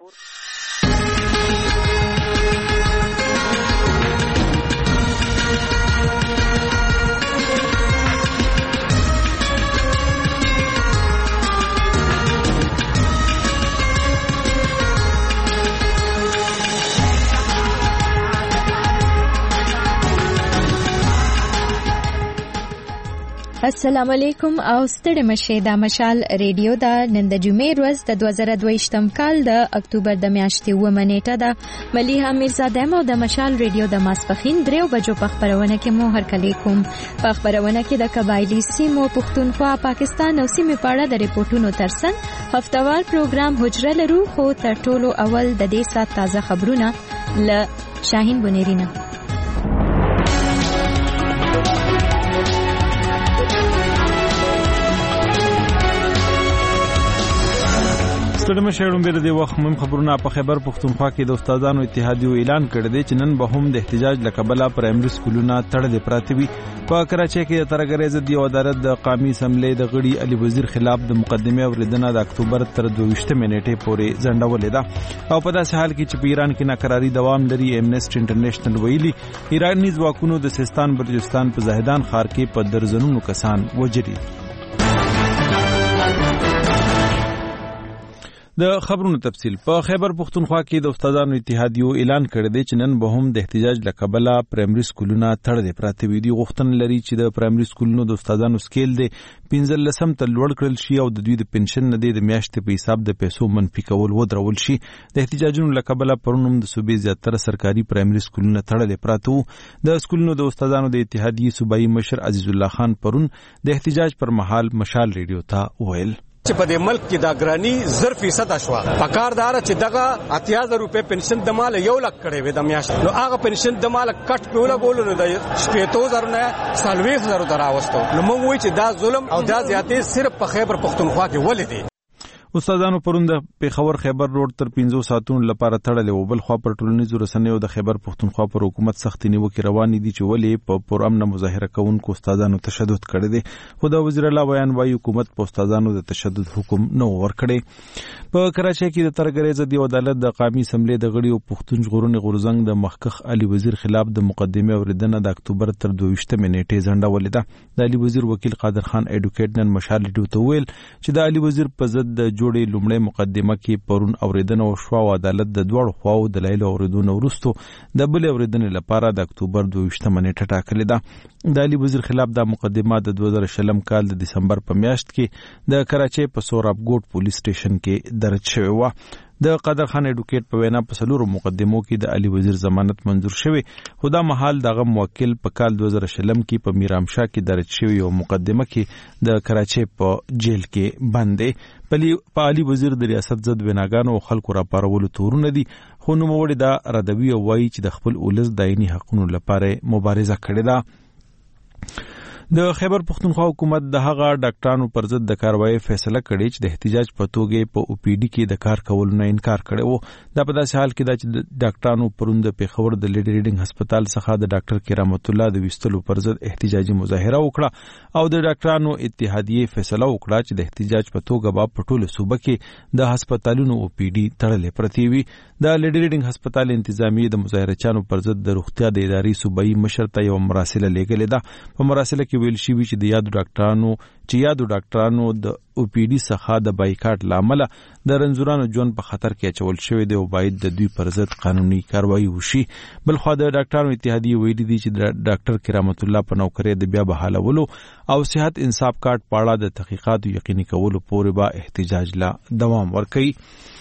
السلام علیکم او ستړي مشه دا مشال ریډیو دا نن د جمعې ورځ د 2022م کال د اکتوبر د میاشتې 9 نیټه ده. ملیحه میرزاده مو د مشال ریډیو د ماسپخین 3 بجو په خبرونه کې مو هرکلی کوم. په خبرونه کې د قبایلی سیمو پښتونخوا پاکستان او سیمې په اړه د ریپورتونو ترڅنګ هفتوار پروګرام حجره لرو، خو تر ټولو اول د دې سات تازه خبرونه ل شاهین بنيرینه. ستړي شهرونو بیر د وخت مهم خبرونه په خیبر پښتونخوا کې د استادانو اتحادیو اعلان کړی دی چې نن به هم د احتجاج لکبله پرایمري سکولونه تړلې پراته وي. په کراچۍ کې د ترګریز د عدالت د قومي اسمبلی د غړي علي وزیر خلاف د مقدمه اوریدنه د اکتوبر تر 22 نیټې پورې ځنډولې ده. او په داسې حال کې چې په ایران کې ناقراری دوام لري، امنیسټي انټرنیشنل ویلي ایراني ځواکونو د سیستان بلوچستان په زاهدان ښار کې په درزنونو کسان وژلي. د خبرونو تفصیل. په خیبر پښتونخوا کې د استادانو اتحادیو اعلان کړی دی چې نن به هم د احتجاج لکبله پرایمري سکولونه تړلې پراته وي. دی غوښتنه لري چې د پرایمري سکولونو د استادانو سکیل دی 15 ته لوړ کړل شي او د دوی د پنشن نه د میاشتې په حساب د پیسو منفي کول ودرول شي. د احتجاجونو لکبله پرونم د صوبې زیاتره سرکاري پرایمري سکولونه تړلې پراته وو. د سکولونو د استادانو د اتحادیې صوبایي مشر عزیز الله خان پرون د احتجاج پر مهال مشال ریډیو ته ویل چې په دې ملک کې دا ګرانی 0% اشوا پکاردار چې دغه 8000 روپے پنشن د مال 1 لک کړي وي د میاشت، نو هغه پنشن د مال کټ په لګول نو د 15000 نه 20000 دراوستو. نو موږ وایو چې دا ظلم او دا زیاتې صرف په خیبر پښتونخوا کې ولې دي. استادانو پرون د پیښور خیبر روډ تر 15 ساعتونو لپاره تړلې و. بل خوا پر ټولنیزو رسنیو د خیبر پښتونخوا پر حکومت سخت نیوکې روانې دي چې ولې په پرامن مظاهره کوونکو استادانو تشدد کړی دی. خو د وزیر الله بیان وايي حکومت په استادانو د تشدد حکم نه ورکړي. په کراچۍ کې د ترګریز د عدالت د قومي اسمبلی د غړي او پښتون ژغورنې غورځنګ د مخکخ علي وزیر خلاف د مقدمه اوریدنه د اکتوبر تر 22 نیټې ځنډولې ده. د علي وزیر وکیل قادر خان اډوکیټ نن مشال ریډیو ته ویل چې د علي وزیر په ضد د جوړې لومړی مقدمه کې پرون اوریدنه وشوه او عدالت د دوړو خواو دلایل اوریدونه وروسته د بل اوریدنې لپاره د اکتوبر 22 نیټه ټاکلې ده. د علي وزیر خلاف د مقدمه د 2020 کال د دسمبر په میاشت کې د کراچۍ په سوراب ګوټ پولیس سټیشن کې درج شوی و. د قادر خان اډوکیټ په وینا په سلورو مقدمو کې د علي وزیر ضمانت منظور شوی، خو دا مهال دغه موکل په کال 2020 کې په میرامشاه کې درج شوی او مقدمه کې د کراچۍ په جیل کې بند دی. په علي وزیر د ریاست ضد ویناګانو او خلکو راپارولو تورونه دي، خو نوموړي دا ردوي او وایي چې د خپل ولس د عیني حقونو لپاره مبارزه کړې ده. د خیبر پښتونخوا حکومت د هغه ډاکټرانو پر ضد د کاروایی فیصله کړې چې د احتجاج په توګه په او پی ډي کې د کار کولو نه انکار کړی وو. دا په داسې حال کې دا چې د ډاکټرانو پرون د پیښور د لیډي ریډینګ هسپتال څخه د ډاکټر کرامت الله د ویستلو پر ضد احتجاجي مظاهره وکړه او د ډاکټرانو اتحادیې فیصله وکړه چې د احتجاج په توګه به په ټوله صوبه کې د هسپتالونو او پی ډي تړلې پرتې وي. د لیډي ریډینګ هسپتال انتظامیه د مظاهرچانو پر ضد د روغتیا د ادارې صوبایي مشر ته یو مراسله لیږلې ده. په مراسله کې ویل شوی چې د یادو ډاکټرانو د او پی ډي څخه د بایکاټ لامل د رنځورانو ژوند په خطر کې اچول شوی دی او باید د دوی پر ضد قانوني کاروایی وشي. بل خو د ډاکټرانو اتحادیې ویلي دي چې د ډاکټر کرامت الله په نوکرۍ د بیا بحالولو او صحت انصاف کارت په اړه د تحقیقاتو یقیني کولو پورې به احتجاج لا دوام ورکوي.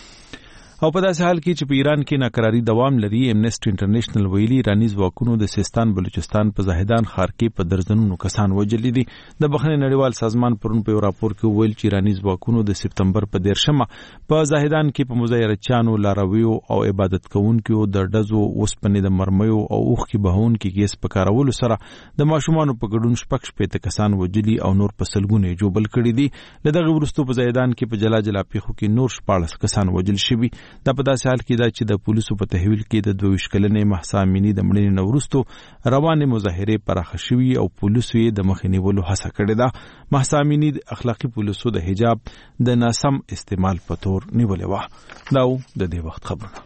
او په داسې حال کې چې په ایران کې ناقراری دوام لري، امنیسټي انټرنیشنل ویلي ایراني ځواکونو د سیستان بلوچستان په زاهدان ښار کې په درزنونو کسان وژلي دي. د بخښنې نړیوال سازمان پرون په یو راپور کې ویل چې ایراني ځواکونو د سپتمبر په 13 په زاهدان کې په مظاهرچیانو، لارویو او عبادت کوونکو د ډزو، اوسپنې د مرمیو او اوښکې بهونکي ګیس په کارولو سره د ماشومانو په ګډون 6 کسان وژلي او نور په سلګونه جوبل کړي دي. له دغه وروسته په زاهدان کې په جلا جلا پیښو کې نور 14 کسان وژل شوي. دا په داسې حال کې دا چې د پولیسو په تحویل کې د 22 کلنې مهسا امینی د مړینې نه وروسته روانې مظاهرې پراخه شوي او پولیسو یې د مخې نیولو هڅه کړې ده. مهسا امینی د اخلاقي پولیسو د حجاب د ناسم استعمال په تور نیولې وه. دا د دې وخت خبرونه.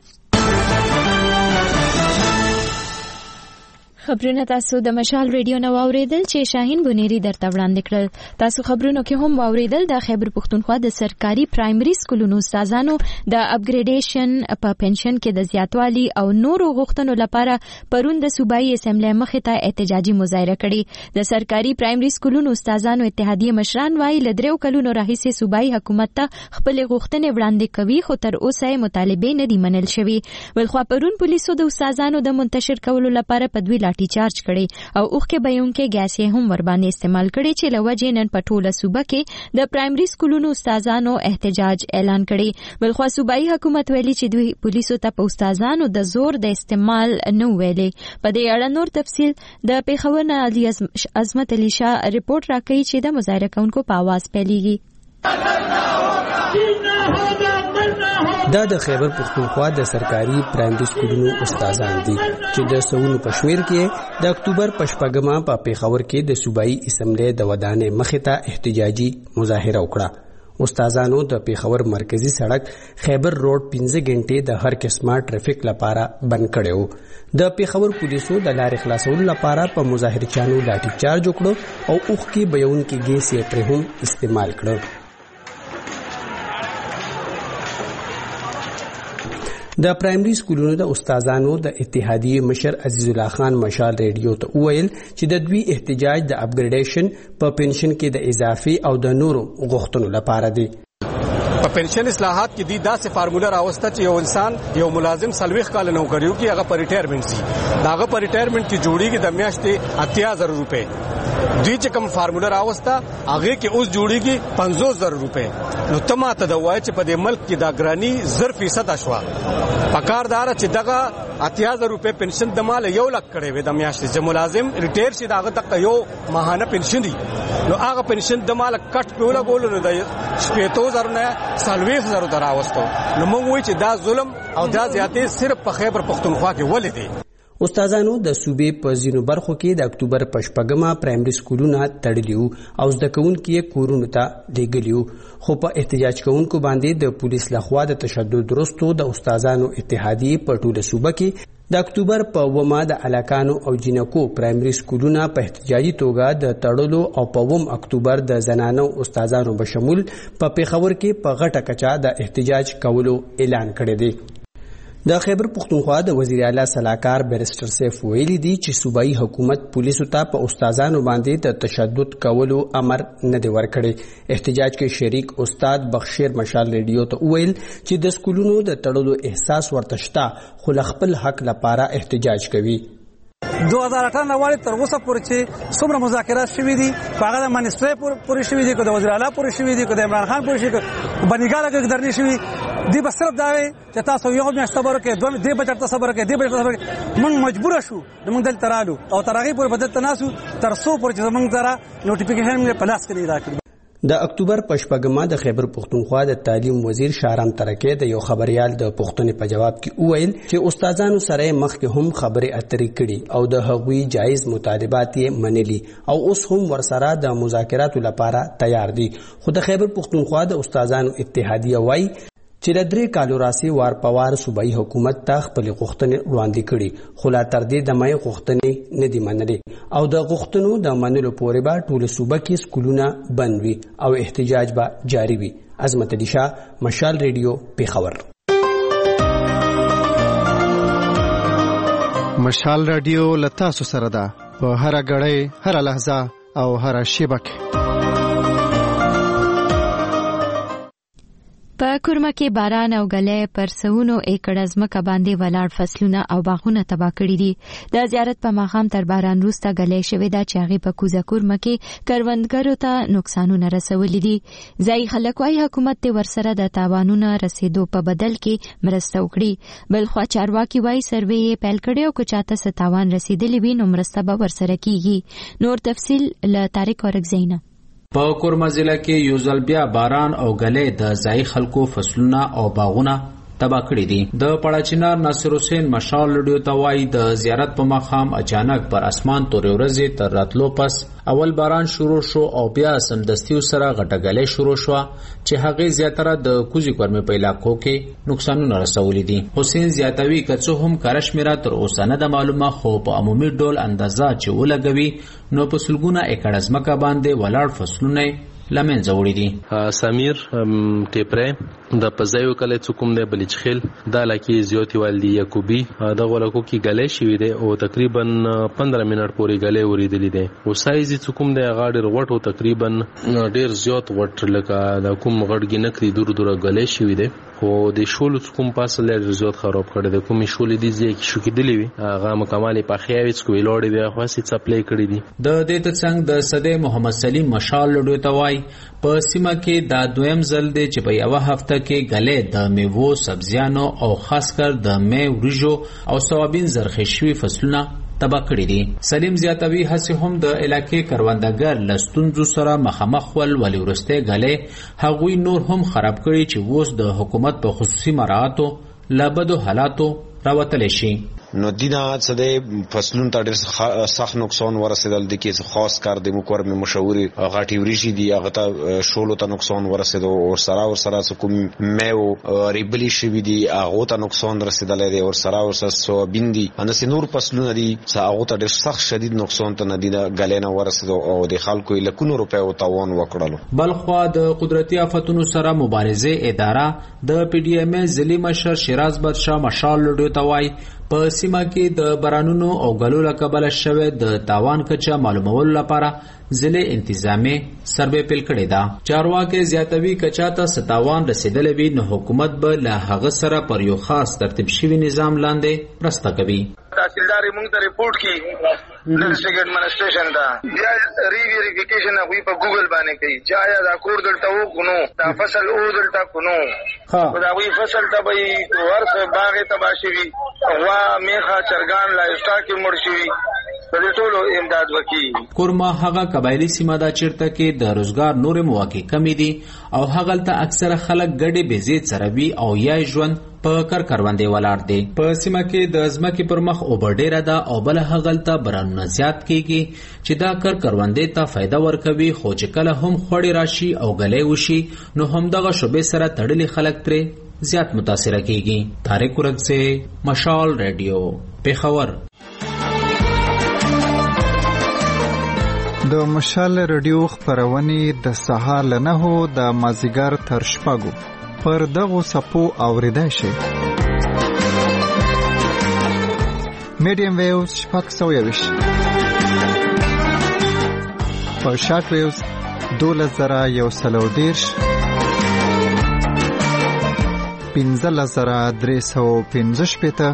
خبرونه تاسو د مشال ریډیو نو اوریدل چې شاهین بنيري درته وړاندې کړل. تاسو خبرونو کې هم اوریدل د خیبر پښتونخوا د سرکاري پرایمري سکولونو استادانو د اپګریډیشن په پنشن کې د زیاتوالي او نورو غوښتنو لپاره پرون د صوبایي اسمبلی مخې ته احتجاجي مظاهره کړې. د سرکاري پرایمري سکولونو استادانو اتحادیه مشران وايي ل 3 کلونو راهیسې صوبایي حکومت ته خپل غوښتنې وړاندې کوي خو تر اوسه مطالبه نه دي منل شوی. ولخوا پرون پولیسو د استادانو د منتشر کولو لپاره په دوی لاټي چارج کړي او اوخ کې بیونکې ګاز یې هم ور باندې استعمال کړي چې لوجې نن په ټوله صوبه کې د پرایمري سکولونو استادانو احتجاج اعلان کړي. بلخوا صوبایي حکومت ویلي چې دوی پولیسو ته په استادانو د زور د استعمال نه ویلي. په دې اړه نور تفصیل د پیښور نه علي عظمت علي شاه ریپورت راکړي چې د مظاهره کوونکو په आवाज پیلېږي. دا د خیبر پښتونخوا د سرکاري پرایمري سکولونو استادان دي چې د سونو پښمیر کې د اکتوبر پښپګما په پیښور کې د صوبایي اسمبلی د ودانې مخې ته احتجاجي مظاهره وکړه. استادانو د پیښور مرکزی سړک خیبر روډ 15 غنټې د هر قسمه ټریفیک لپاره بند کړو. د پیښور پولیسو د لارې خلاصولو لپاره په مظاهرچیانو لاټي چارج وکړو او اوخ کې بیونکې ګیس یې پرې هم استعمال کړو. د پرایمري سکولونو د استادانو د اتحادیه مشر عزیز الله خان مشال ریډیو ته وویل چې د دوی احتجاج د اپګریډیشن په پنشن کې د اضافي او د نورو غوښتنو لپاره دی. په پنشن اصلاحات کې د داسې فارموله راوسته چې یو انسان یو ملازم 40 کال نوکریو کې هغه پر ریټایرمنټ شي. داغه پر ریټایرمنټ کې جوړیږي د میاشتې 80000 روپے. دوی چې کوم فارموله راوسته هغه کې اوس جوړیږي 50000 روپے. نو تماته د وای چې په دې ملک کې دا ګرانی 0% شوه. پکاردار چې دغه 80000 روپے پنشن د مال 1 لک کړي وي د میاشتې چې ملازم ریټایر شي داغه تک یو ماهانه پنشن دی. نو هغه پنشن د مال کټ په لګول نو د 70000 نه 40000 دراوستو. نو موږ وایو چې دا ظلم او دا زیاتې صرف په خیبر پښتونخوا کې ولې دي. استادانو د صوبې په ځینو برخو کې د اکتوبر پښپګما پرایمري سکولونه تړلیو او زده کوونکي یې کورونو ته لیږلیو خو په احتجاج کوونکو باندې د پولیس لخوا د تشدد وروسته د استادانو اتحادیې په ټوله صوبه کې د اکتوبر په 9 د علاقانو او جنکو پرایمري سکولونه په احتجاجي توګه د تړلو او په 9 اکتوبر د زنانو استادانو بشمول په پیښور کې په غټه کچا د احتجاج کولو اعلان کړی دی. د خیبر پښتونخوا د وزیر اعلی صلاحکار بیرسټر سیف ویلي دی چې صوبایي حکومت پولیسو ته په استادانو باندې د تشدد کولو امر نه دی ورکړی. احتجاج کې شریک استاد بخشیر مشال ریډیو ته ویل چې د سکولونو د تړلو احساس ورته شته خو خپل حق لپاره احتجاج کوي. 2018 نواله تر اوسه پورې چې څومره مذاکرات شوي دي هغه د منیسټر پورې شوي دي که د وزیر اعلی پورې شوي دي که د عمران خان پورې شوي دي بنیګاله کې درنې شوي دی. بس صرف دا وي چې تاسو یو میاشت صبر وکړئ دوه دې بجټ ته صبر وکړئ دې بجټ ته صبر وکړئ. موږ مجبور شو موږ دلته رالو او تر هغې پورې بدلته ناسو تر څو پورې چې زموږ سره نوټیفیکیشن مې په لاس کې نه راکړي. د اکتوبر پښپګما د خیبر پښتونخوا د تعلیم وزیر شارم ترکه د یو خبريال د پښتنې په جواب کې وویل چې استادانو سره مخکې هم خبرې اترې کړي او د هغوی جایز مطالبات یې منلي او اوس هم ورسره د مذاکراتو لپاره تیار دي. خو د خیبر پښتونخوا د استادانو اتحادیه وایي چې د 3 کالو راسي وار په وار صوبایي حکومت ته خپل غوښتنې وړاندې کړي خو لا تر دې د مې غوښتنې نه دي منلې او د غوښتنو د منلو پورې به ټول صوبه کې سکولونه بند وي او احتجاج به جاری وي. عظمت علي شاه مشال ریډیو پیښور. مشال ریډیو لتاسو سره ده په هر غړې هر لحظه او هر شیبه کې. په کورما کې باران او غلې پر سونو ایکړه ځمکه باندې ولاړ فصلونه او باغونه تباہ کړي دي. د زیارت په ماښام تر باران وروسته غلې شوې ده چې هغه په کوزه کورما کې کروندګرو ته نقصانونه رسولي دي. ځای خلک وايي حکومت ته ورسره د تاوانونو رسیدو په بدل کې مرسته وکړي. بلخوا چارواکي وايي سروې یې پیل کړی او که چاته څه تاوان رسیدلی وي نو مرسته به ورسره کیږي. نور تفصیل له طارق ورکزینا. په کورما ضلع کې یو ځل بیا باران او غلې د ځای خلکو فصلونه او باغونه تباہ کړي دي. د پړاچینار ناصر حسین مشال رادیو ته وایي د زیارت په مخام اچانک پر اسمان تورې ورځې تر راتلو پس اول باران شروع شو او بیا سمدستي سره غټګلې شروع شو چې هغه زیاتره د کوزي کورمې په علاقو کې نقصانونه رسولي دي. حسین زیاتوي کڅو هم کارشمیرا تر اوسه نه د معلومه خو په عمومي ډول اندازه چې ولګوي نو په سلګونه ایکړ ځمکه باندې ولاړ فصلونه لمن زوړي دي. سمیر ټیپره د پزایو کله څوکم دی بلچخیل د لکی زیوتی والدی یعقوبی د غولکو کی غلې شوی دی او تقریبا 15 منټ پورې غلې وریدلې دي او سایز څوکم دی غاډر وټو تقریبا ډیر زیات وټ لکه د کوم غړګی نکري دور غلې شوی دی او د شول څوکم پاسه لږ زیات خراب کړی دی کوم شول دي چې شو کېدلی وي هغه مکمالي په خیاویڅ کوی لوړ دی خاصه څپلې کړی دي. د دې ترڅنګ د صدې محمد سلیم مشال لډو توای په سیمه کې دا دویم ځل دی چې په یو هفته کې غلې د میوو سبزیانو او خاص کر د مې ورجو او سوابین زرخښوي فصلونه تباہ کړي دي. سلیم زیاتوي هڅه هم د علاقې کروندګر لستونزو سره مخامخ ول ولې ورسته غلې هغوی نور هم خراب کړي چې اوس د حکومت په خصوصي مراعاتو لابدو حالاتو راوتل شي. نو دینا څه فصلون ته ډېر سخت نقصان ورسېدل د کې خاص کار د مکور می مشوري غاټي ورشي دي هغه ته شولو ته نقصان ورسېدو او سره کوم میو ریبلی شوی دي هغه ته نقصان رسېدل دي او سره سوابین دي انس نور فصلونه دي هغه ته ډېر سخت شدید نقصان ته ندیده غلینه ورسېدو او د خلکو لکونو روپیو تاوان وکړلو. بلخوا د قدرتي آفتونو سره مبارزه اداره د پی ډی ایم ضلع مشر شیراز بادشاه مشال لډو توای په سیمه کې د بارانونو او غلو لکبل شوه د تاوان کچا معلومولو لپاره ضلع انتظامی سروې پیل کړی دا. چارواکي زیاتوي کچا ته ستاوان رسیدلې وي نو حکومت به له هغه سره پر یو خاص ترتیب شوی نظام لاندې پرسته کوي. تحصیلدار موږ ته ریپورت کی ډسټریکټ ایڈمنسټریشن دا بیا ریویریفیکیشن هغه په ګوګل باندې کوي چې آیا دا کور دلته وکونو دا فصل او دلته کونو دا وی فصل ته به ورڅ باغ ته باشي وا میخه چرګان لا اسټاک مرشي په ټولو امداد وکي. کورما هغه قبایلی سیمه دا چیرته کې د روزګار نور مواقع کمی دي او هغه ته اکثره خلک ګډي بيزيت سره وي او یا ژوند په کروندې ولاړ دي. په سیمه کې د ځمکې پر مخ اوبه ډیره ده او بل هغه ته برانونه زیات کیږي چې دا کروندې ته فائدہ ورکوي خو چې کله هم خوړی راشي او غلې وشي نو هم دغه شوبې سره تړلي خلک ترې زیات متاثر کیږي. طارق ورغسه مشال رادیو پیښور. د مشال رادیو خبرونه د سهار له 9 د مازیګر تر شپږو پر دغه سپو اوریدای شي. میډیم ویوز شپږ سویوش په شارټ ویوز 2130 15315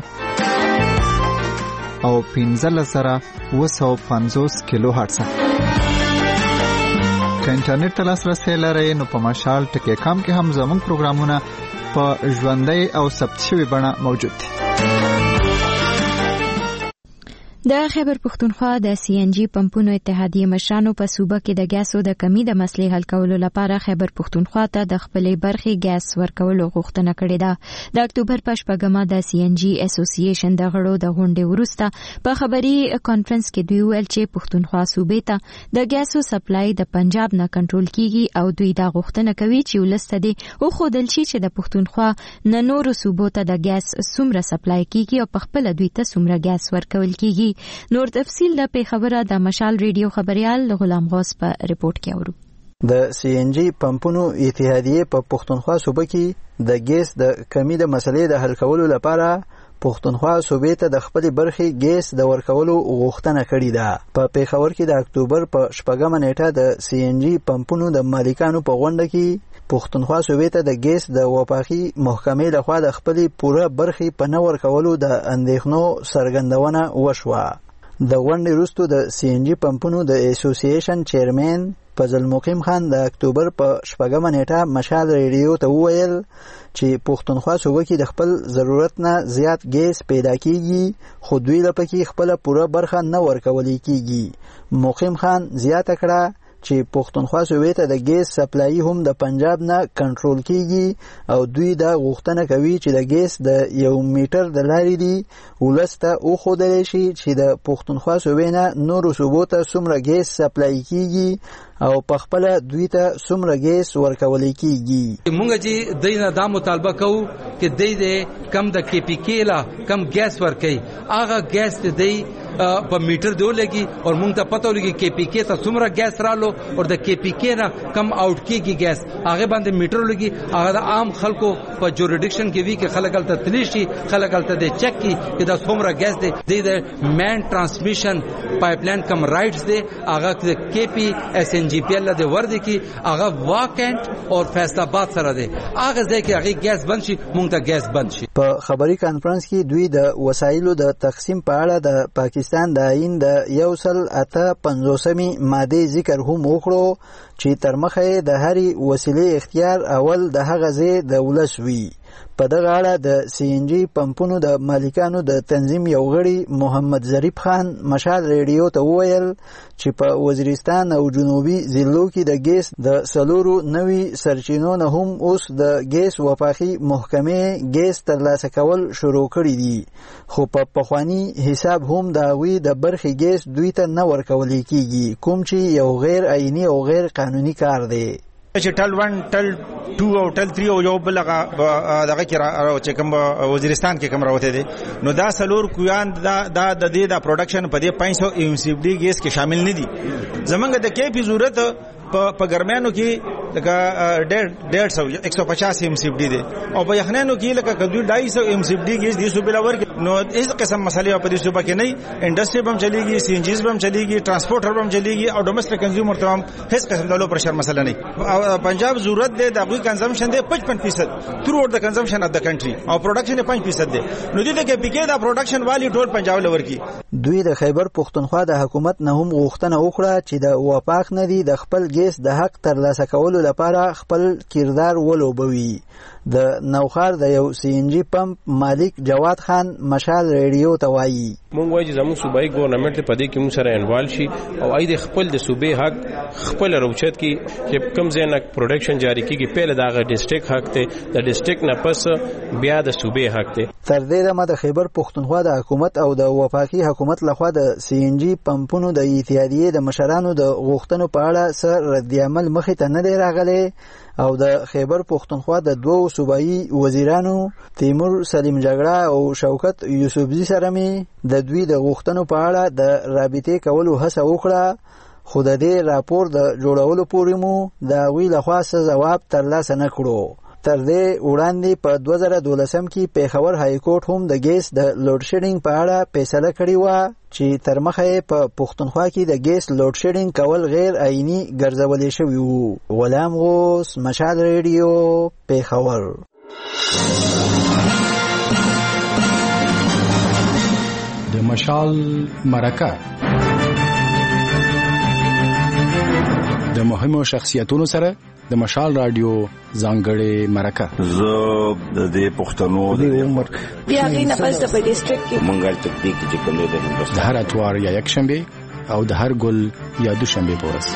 او 15750 کیلو هرتز. که انټرنیټ ته لاسرسی لرئ نو په مشال ټکی کام کې هم زموږ پروګرامونه په ژوندۍ او ثبت شوي بڼه موجود دي. د خیبر پښتونخوا د سی ان جی پمپونو اتحادیه مشرانو په صوبه کې د ګیسو د کمی د مسلې حل کولو لپاره خیبر پښتونخوا ته د خپلې برخې ګیس ورکولو غوښتنه کړې ده. د اکتوبر په 8مه د سی ان جی اسوسییشن د غړو د غونډې وروسته په خبري کانفرنس کې دوی ویل چې پښتونخوا صوبې ته د ګیسو سپلای د پنجاب نه کنټرول کیږي او دوی دا غوښتنه کوي چې ولسته دي او خودل شي چې د پښتونخوا نه نورو صوبو ته د ګیس څومره سپلای کیږي او په خپل دوی ته څومره ګیس ورکول کیږي. نور تفصیل د پیښوره د مشال ریډیو خبريال غلام غوث په ریپورت کې اورو. د سی ان جی پمپونو اتحادیه په پښتونخوا صوبه کې د ګیس د کمی د مسلې د حل کولو لپاره پښتونخوا صوبې ته د خپل برخې ګیس د ورکولو غوښتنه کړې ده. په پیښور کې د اکتوبر په 8مه نیټه د سی ان جی پمپونو د مالکانو په غونډه کې پښتونخوا صوبې ته د ګیس د وفاقي محکمې لخوا د خپل پوره برخې په نه ورکولو د اندېښنو څرګندونه وشوه. د غونډې وروسته د سی ان جی پمپونو د اسوسییشن چیرمن فضل مقیم خان د اکتوبر په 8مه نیټه مشال ریډیو ته وویل چې پښتونخوا صوبه کې د خپل ضرورت نه زیات ګیس پیدا کیږي خو دوی لپاره خپل پوره برخه نه ورکول کیږي. مقیم خان زیاته کړه چې پښتونخوا صوبې ته د ګیس سپلای هم د پنجاب نه کنټرول کیږي او دوی دا غوښتنه کوي چې د ګیس د 1 میټر د لارې دی ولسته او خودل شي چې د پښتونخوا صوبې نه نورو صوبو ته څومره ګیس سپلای کیږي او په خپل دوی ته څومره ګیس ورکول کیږي. مونږ چې دینه دا مطالبه کوو چې دې کم د کې پی کې لا کم ګیس ورکړي هغه ګیس ته دی په میټر دی لګي او مونږ ته پته ولګي کې پی کې ته څومره ګیس رالو او د کې پی کې نه کم آوټ کیږي ګیس هغه باندې میټر لګي هغه د عام خلکو په جوریډکشن کې وی کې خلک الته تلیشي خلک الته د چک کی چې دا څومره ګیس دی د مین ترانسمیشن پایپلاین کم رائټس دی هغه د کې پی اس ان جی پی ال د ورد کی هغه واکنټ او فیصل آباد سره دی هغه ځکه هغه ګیس بند شي مونږ ته ګیس بند شي. په خبري کانفرنس کې دوی د وسایلو د تقسیم په اړه د پاکستان د آئین د 158 ماده ذکر هم وکړو چې تر مخه د هرې وسیلې اختیار اول د هغه ځای د ولس وي. په دغه اړه د سی ان جی پمپونو د مالکانو د تنظیم یو غړي محمد ظریف خان مشال ریډیو ته وویل چې په وزیرستان او جنوبي ضلعو کې د ګیس د سلورو نوي سرچینو نه هم اوس د ګیس وفاقي محکمې ګیس ترلاسه کول شروع کړي دي خو په پخوانی حساب هم د هغوی د برخې ګیس دوی ته نه ورکول کیږي کوم چې یو غیر آئینی او غیر قانوني کار دی. چې ټل 1 ټل 2 او ټل 3 او یو بل دغه کې چې کوم وزیرستان کې کوم راوته دي نو دا سلور کویان دا د دې د پروډکشن په دې 500 ام سی ډي ګیس کې شامل نه دي. زمونږ د کې په ضرورت په ګرمانو کې لکه 150 ام سی ډي دي او په یخنانو کې لکه کدو 250 ام سی ډي ګیس دي سو بل ور نو اس قسم مسالې په دې صوبه کې نه انډستری بم چلیږي سی ان جیز بم چلیږي ترانسپورټر بم چلیږي او ډومېسټک کنزیومر تمام هیڅ قسم د لو پرشر مسله نه. پنجاب ضرورت دی د غوي کنزمپشن دی 55% تھرو آؤٹ د کنزمپشن اف د کنټری او پروډکشن 5% دی نو دې کې پی کې دا پروډکشن والی ټول پنجاب لور کی. دوی د خیبر پختونخوا د حکومت نه هم غوښتنه وکړه چې د وفاق نه دی د خپل ګیس د حق ترلاسه کولو لپاره خپل کردار ولوبوي. د نوخار د یو سی ان جی پمپ مالک جواد خان مشال ریډیو ته وایي مونږ وایي چې زموږ صوبایي ګورنمنت په دې کې مونږ سره انوالو شي او اې د خپل د صوبې حق خپل روچت کې چې کم ځای نه پروډکشن جاری کیږي پیله دغه ډیسټریکټ حق ته د ډیسټریکټ نه پس بیا د صوبې حق ته. تر دې دمه د خیبر پختونخوا د حکومت او د وفاقي حکومت لخوا د سی ان جی پمپونو د اتحادیې د مشرانو د غوښتنو په اړه سر رد عمل مخې ته نه دی راغلی او د خیبر پختونخوا د دوو صوبایي وزیرانو تیمور سلیم جګړه او شوکت یوسفزي سره می د دوی د غوښتنو په اړه د رابطې کولو هڅه وکړه خو د دې راپور د جوړولو پورې مو د هغوی لخوا څه ځواب ترلاسه نه کړو. تر دې وړاندې په 2012 کې پیښور های کورټ هم د ګیس د لوډ شیډینګ په اړه فیصله کړې وه چې تر مخه په پښتونخوا کې د ګیس لوډ شیډینګ کول غیر آئینی ګرځولې شوی وو. غلام غوث مشال ریډیو پیښور. د مشال مرکه د مهمو شخصیتونو سره د مشال رادیو ځانګړې مرکه زه د دې پښتنو د عمر بیا غي نه پس په ډیسټریکټ کې منګل تکتیک چې کومه د هر اتوار یا یک شنبه او د هر ګل یا دوشنبه پورس.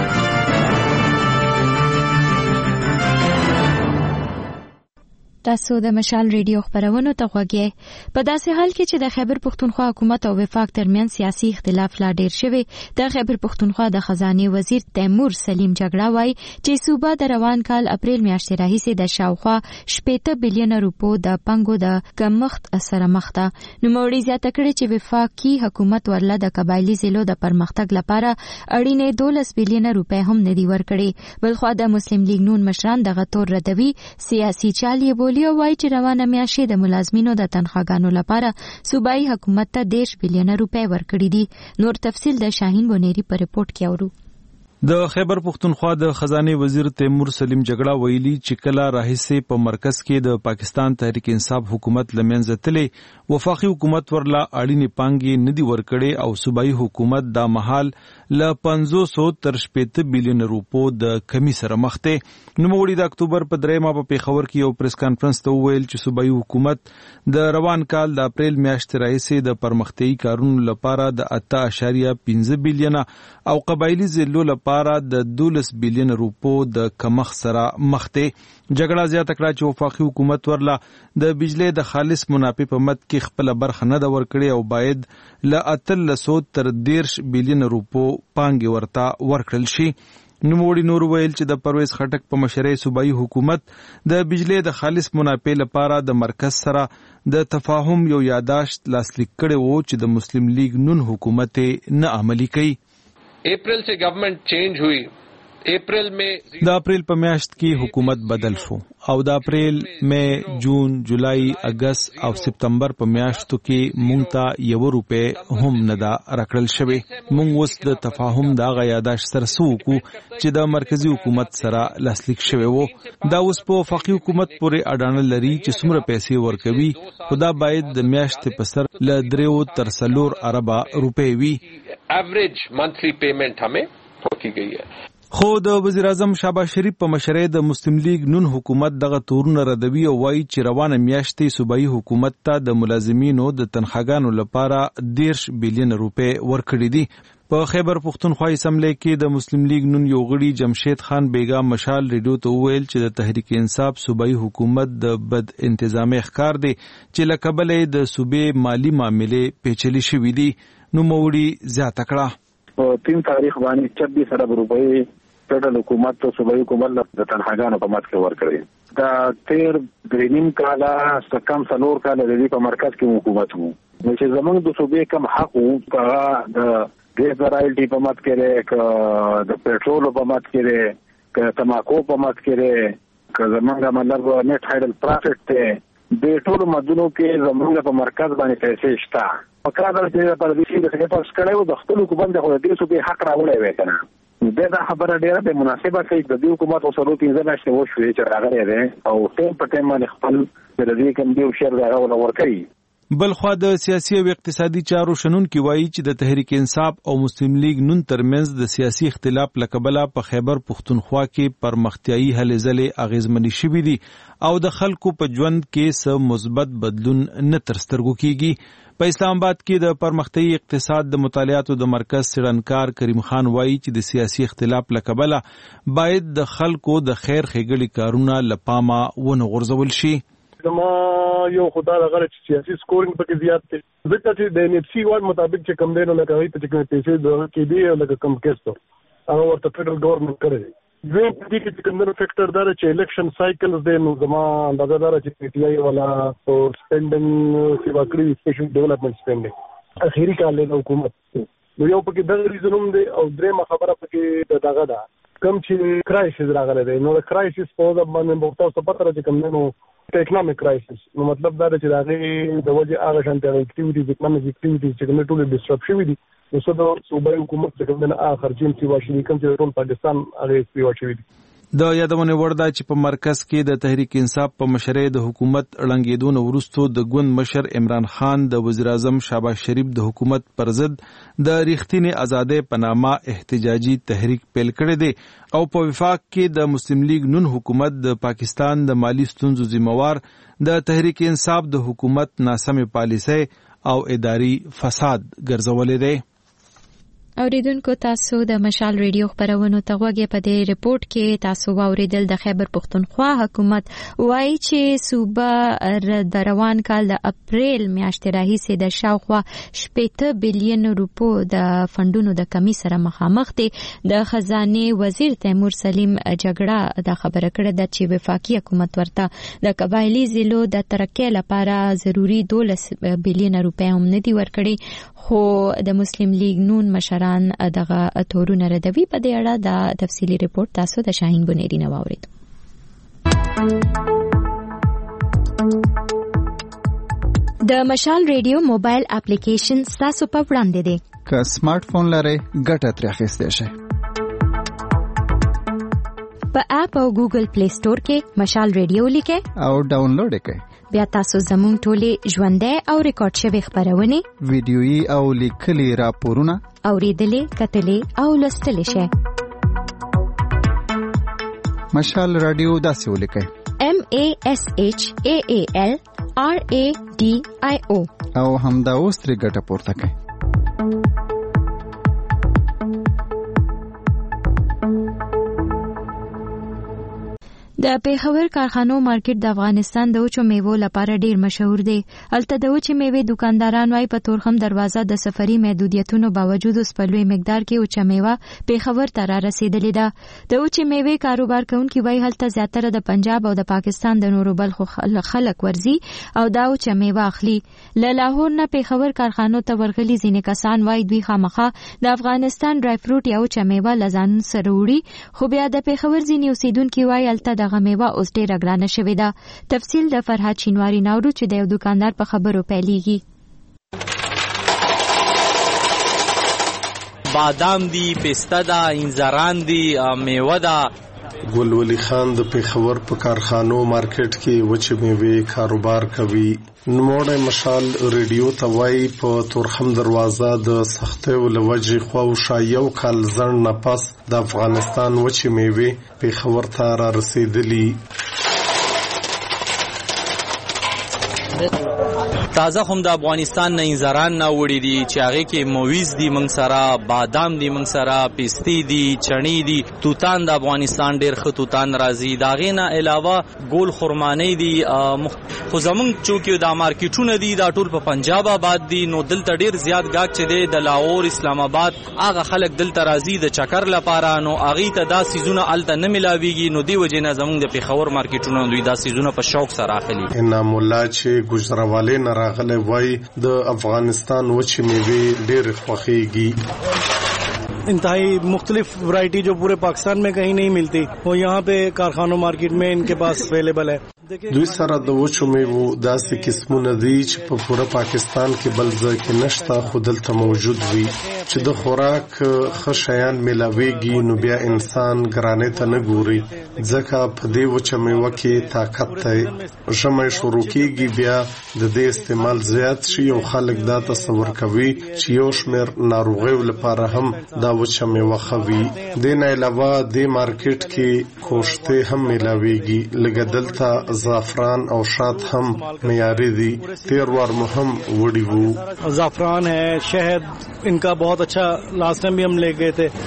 تاسو د مشال ریډیو خبرونو ته غوږی. په داسې حال کې چې د خیبر پختونخوا حکومت او وفاق ترمن سیاسي اختلاف لا ډیر شوی د خیبر پختونخوا د خزانه وزیر تیمور سلیم جګړه وای چې صوبه د روان کال اپریل میاشتې راهیسې د شاوخوا 80 بلین روپو د پنګو د کمښت سره مخ ده. نو موري زیاته کړي چې وفاقي حکومت ورله د قبایلی ضلعو د پرمختګ لپاره اړینې 12 بلین روپے هم ندي ورکړي بلخو د مسلم لیگ نون مشران دغه تور ردوي سیاسي چالي بولی او وايي چې روانه میاشتې د ملازمینو د تنخواګانو لپاره صوبایي حکومت ته 10 بلین روپے ورکړي دي. نور تفصیل د شاهین بونيري په رپورت کې اورو. د خیبر پختونخوا د خزانه وزیر تیمور سلیم جګړه ویلي چې کله راهیسې په مرکز کې د پاکستان تحریک انصاف حکومت لمنځه تلې وفاقي حکومت ورلا اړینې پانګې ندي ورکړي او صوبایي حکومت د محل ل 500 تر 80 بلین روپو د کمی سره مخ ته. نوموړي د اکتوبر په 3 په پیښور کې یو پریس کانفرنس ته ویل چې صوبایي حکومت د روان کال د اپریل میاشتې راهیسې د پرمختیايي کارونو لپاره د 8.15 بلین او قبایلی ضلعو لپاره د 12 بلین روپو د کمښت سره مخ دی. جګړه زیاته کړه چې وفاقي حکومت ورله د بجلی د خالص منافع په مد کې خپل برخه نه ده ورکړې او باید له 1300 تر 13 بلین روپو پانګې ورته ورکړل شي. نوموړي نور ویل چې د پرویز خټک په مشرۍ صوبایي حکومت د بجلی د خالص منافع لپاره د مرکز سره د تفاهم یو یاداشت لاسلیک کړی وو چې د مسلم لیگ نون حکومت نه عملي کوي. اپریل سے گورنمنٹ چینج ہوئی. د اپریل په میاشت کې حکومت بدل شو او د اپریل، مې، جون، جولای، اگست او سپتمبر په میاشتو کې مونږ ته 1 روپۍ هم نه دا راکړل شوی. مونږ اوس د تفاهم د هغه یاداشت سره سوکو چې د مرکزی حکومت سره لاسلیک شوی وو. دا اوس په وفاقي حکومت پورې اډانه لري چې څومره پیسې ورکوي، خو دا باید د میاشتې په سر له 3 تر 4 اربه روپۍ وي. ایوریج منثلی پیمنٹ ہمیں ہوتی گئی ہے. خو د وزیر اعظم شهباز شریف په مشرۍ د مسلم لیگ نون حکومت دغه تورونه ردوي او وایي چې روانه میاشتې صوبایي حکومت ته د ملازمینو د تنخواګانو لپاره 13 بلین روپۍ ورکړي دي. په خیبر پختونخوا اسمبلی کې د مسلم لیگ نون یو غړي جمشید خان بیگا مشال ریډیو ته وویل چې د تحریک انصاف صوبایي حکومت د بد انتظامي ښکار دی چې له کبله د صوبې مالی معاملې پیچلي شوي دي. نوموړي زیاته کړه 3 تاریخ باندې 26 ارب روپۍ فدرال حکومت او صوبایي حکومت د تنخواګانو په مات کې ورکړي. دا 13 کاله ستکم 4 کاله د دې په مرکز کې حکومت وو. نو چې زمونږ د صوبې کم حق وو هغه د ګیس رایلټي په مات کې لري، د پېټرول په مات کې لري، د تماکو په مات کې لري، که زمونږ مطلب نیټ هایډل پروفټ ته د ټولو مدونو کې زمونږ په مرکز باندې پیسې شته. پکاره چې په دې کې د سیکټر سکړیو د خپل حکومت د خپل صوبې حق راوړی وای کنه. دا خبره ډیره به مناسبه کوي د دې حکومت او سره 15 میاشتې وشوي چې راغلی دی او ټیم په ټیم باندې خپل د دې کوم دی شر راغله ورکړي. بلخوا د سیاسي او اقتصادي چارو شنونکي وایي چې د تحریک انصاف او مسلم لیگ نون ترمنځ د سیاسي اختلاف لکبله په خیبر پختونخوا کې پرمختیايي هلې ځلې اغیزمنې شوي دي او د خلکو په ژوند کې څه مثبت بدلون نه تر سترګو کیږي. په اسلام آباد کې د پرمختیايي اقتصاد د مطالعاتو د مرکز څېړنکار کریم خان وایي چې د سیاسي اختلاف لکبله باید د خلکو د خیر ښېګړې کارونه له پامه ونه غورځول شي. زما یو خدای غره چې سیاسي سکورینګ پکې زیات دی ځکه چې د ان اف سی وان مطابق چې کم دی نو لکه هغه ته چې پیسې د کې دی لکه کم کېستو هغه ورته فدرال ګورنمنت کړی. دوی په دې کې کوم فیکٹر دار چې الیکشن سایکلز دی نو زما اندازه دار چې پی ټی آی والا او سپینډینګ سی واکړي سپیشل ډیولپمنٹ سپینډینګ اخیری کال له حکومت نو یو پکې د ریزنوم دی او درېمه خبره پکې دغه ده کم چې کرایسس راغلی دی. نو د کرایسس په وجه باندې په تاسو پته راځي کوم نو اکنامک کرایسس نو مطلب دا چې راغی د وجه هغه شانتي اکټیویټیز اکنامک اکټیویټیز چې کوم ټول ډیسټرب شوي دي نو څه د صوبایي حکومت څخه کوم نه خرجین سی واشي کوم چې ټول پاکستان هغه سی واشي دي. د یادونه ورده چې په مرکز کې د تحریک انصاف په مشرۍ د حکومت ړنګېدون وروسته د ګوند مشر عمران خان د وزیر اعظم شهباز شریف د حکومت پر ضد د ریښتینې ازادۍ په نامه احتجاجي تحریک پیل کړی دی او په وفاق کې د مسلم لیگ نون حکومت د پاکستان د مالی ستونزو ذمہوار د تحریک انصاف د حکومت ناسمې پالیسۍ او اداري فساد ګرځولې دی. اوریدونکو تاسو د مشال ریډیو خبرونو ته غوږی په دې ریپورت کې تاسو واوریدل د خیبر پختونخوا حکومت وایي چې صوبه د روان کال د اپریل میاشتې راهیسې د شاوخوا 80 بلین روپو د فندونو د کمی سره مخامخ دي. د خزانه وزیر تیمور سلیم جګړه د خبره کړې ده چې وفاقي حکومت ورته د قبایلی ضلعو د ترقۍ لپاره ضروری 12 بلین روپۍ هم نه دي ورکړي. خو د مسلم لیگ نون مشران دغه تورونه ردوي. په دې اړه د تفصیلی ریپورت تاسو د شاهین بنيري نه واورید. د مشال ریډیو موبایل اپلیکیشن تاسو په وړاندې دی. که سمارټ فون لرئ ګټه ترې اخیستی شئ. په اپ او ګوګل پلی سٹور کې مشال ریډیو لیکئ او ډاونلوډ یې کړئ. بیا تاسو زموږ ټولې ژوندۍ او ریکارډ شوي خبرونه ویډیويي او لیکلي راپورونه اوریدلې کتلې او لوستلې شئ. مشال رادیو داسې ولیکئ MASHAAL RADIO او همدا اوس ترې ګټه پورته کړئ. د پیښور کارخانو مارکیټ د افغانستان د وچو میوو لپاره ډیر مشهور دی. البته د وچې میوې دکانداران وايي په تورخم دروازه د سفري محدودیتونو باوجود اوس په لوی مقدار کې وچه میوه پیښور ته را رسیدلې ده. د وچې میوې کاروبار کوونکي وايي هلته زیاتره د پنجاب او د پاکستان د نورو بلخو خلک ورځي او دا وچه میوه اخلي. له لاهور نه پیښور کارخانو ته ورغلي ځینې کسان وايي دوی خامخا د افغانستان ډرای فروټ یا وچه میوه له ځان سره وړي، خو بیا د پیښور ځینې اوسیدونکي وايي هلته دغه میوه اوس ډېره ګرانه شوې ده. تفصیل د فرهاد شینواري ناورو چې د یو دکاندار په خبرو پیلېږي. بادام دی، پسته ده، انځران دی، میوه ده. ګل ولی خان د پیښور په کارخانو مارکیټ کې وچې میوې کاروبار کوي. نوموړی مشال ریډیو ته وایي په تورخم دروازه د سختیو له وجې خواوشا یو کال ځنډ نه پس د افغانستان وچې میوې پیښور ته را رسېدلي. تازه هم د افغانستان نه انځران نه وړي دي چې هغه کې مویز دي موږ سره، بادام دي موږ سره، پستی دي، چڼي دي، توتان د افغانستان ډیر ښه توتان راځي. دا غي نه علاوه ګول خرمانی دي. خو زمونږ چوکي د مارکیټونه دي دا ټول په پنجاب آباد دي، نو دلته ډیر زیات گاګ چې دی د لاهور اسلام آباد هغه خلک دلته راځي د چکر لپاره، نو هغه ته دا سيزونه الته نه ملاويږي، نو دی وجه نه زمونږ د پیښور مارکیټونه دوی دا سيزونه په شوق سره اخلي. انعام الله چې گجراواله نه راغلی وای د افغانستان وچې میوې ډېر خوښیږي. इंतहाई मुख्तलिफ वैरायटी जो पूरे पाकिस्तान में कहीं नहीं मिलती वो यहाँ पे कारखानों मार्केट में इनके पास अवेलेबल है. دوی سره د وچو میوو داسې قسمونه دي چې په پوره پاکستان کې بل ځای کې نشته، خو دلته موجود وي. چې د خوراک ښه شیان میلاویږي نو بیا انسان ګرانۍ ته نه ګوري، ځکه په دې وچه میوه کې طاقت دی. ژمی شروع کېږي بیا د دې استعمال زیات شي او خلک دا تصور کوي چې یو شمېر ناروغیو لپاره هم دا وچه میوه ښه وي. دې نه علاوه دې مارکیټ کې کوشتې هم میلاویږي. لږه دلته زعفران او شات هم معیاري دي. تیر وار مو هم وړي وو. زعفران है, शहद इनका बहुत अच्छा लास्ट टाइम भी हम ले गए थे.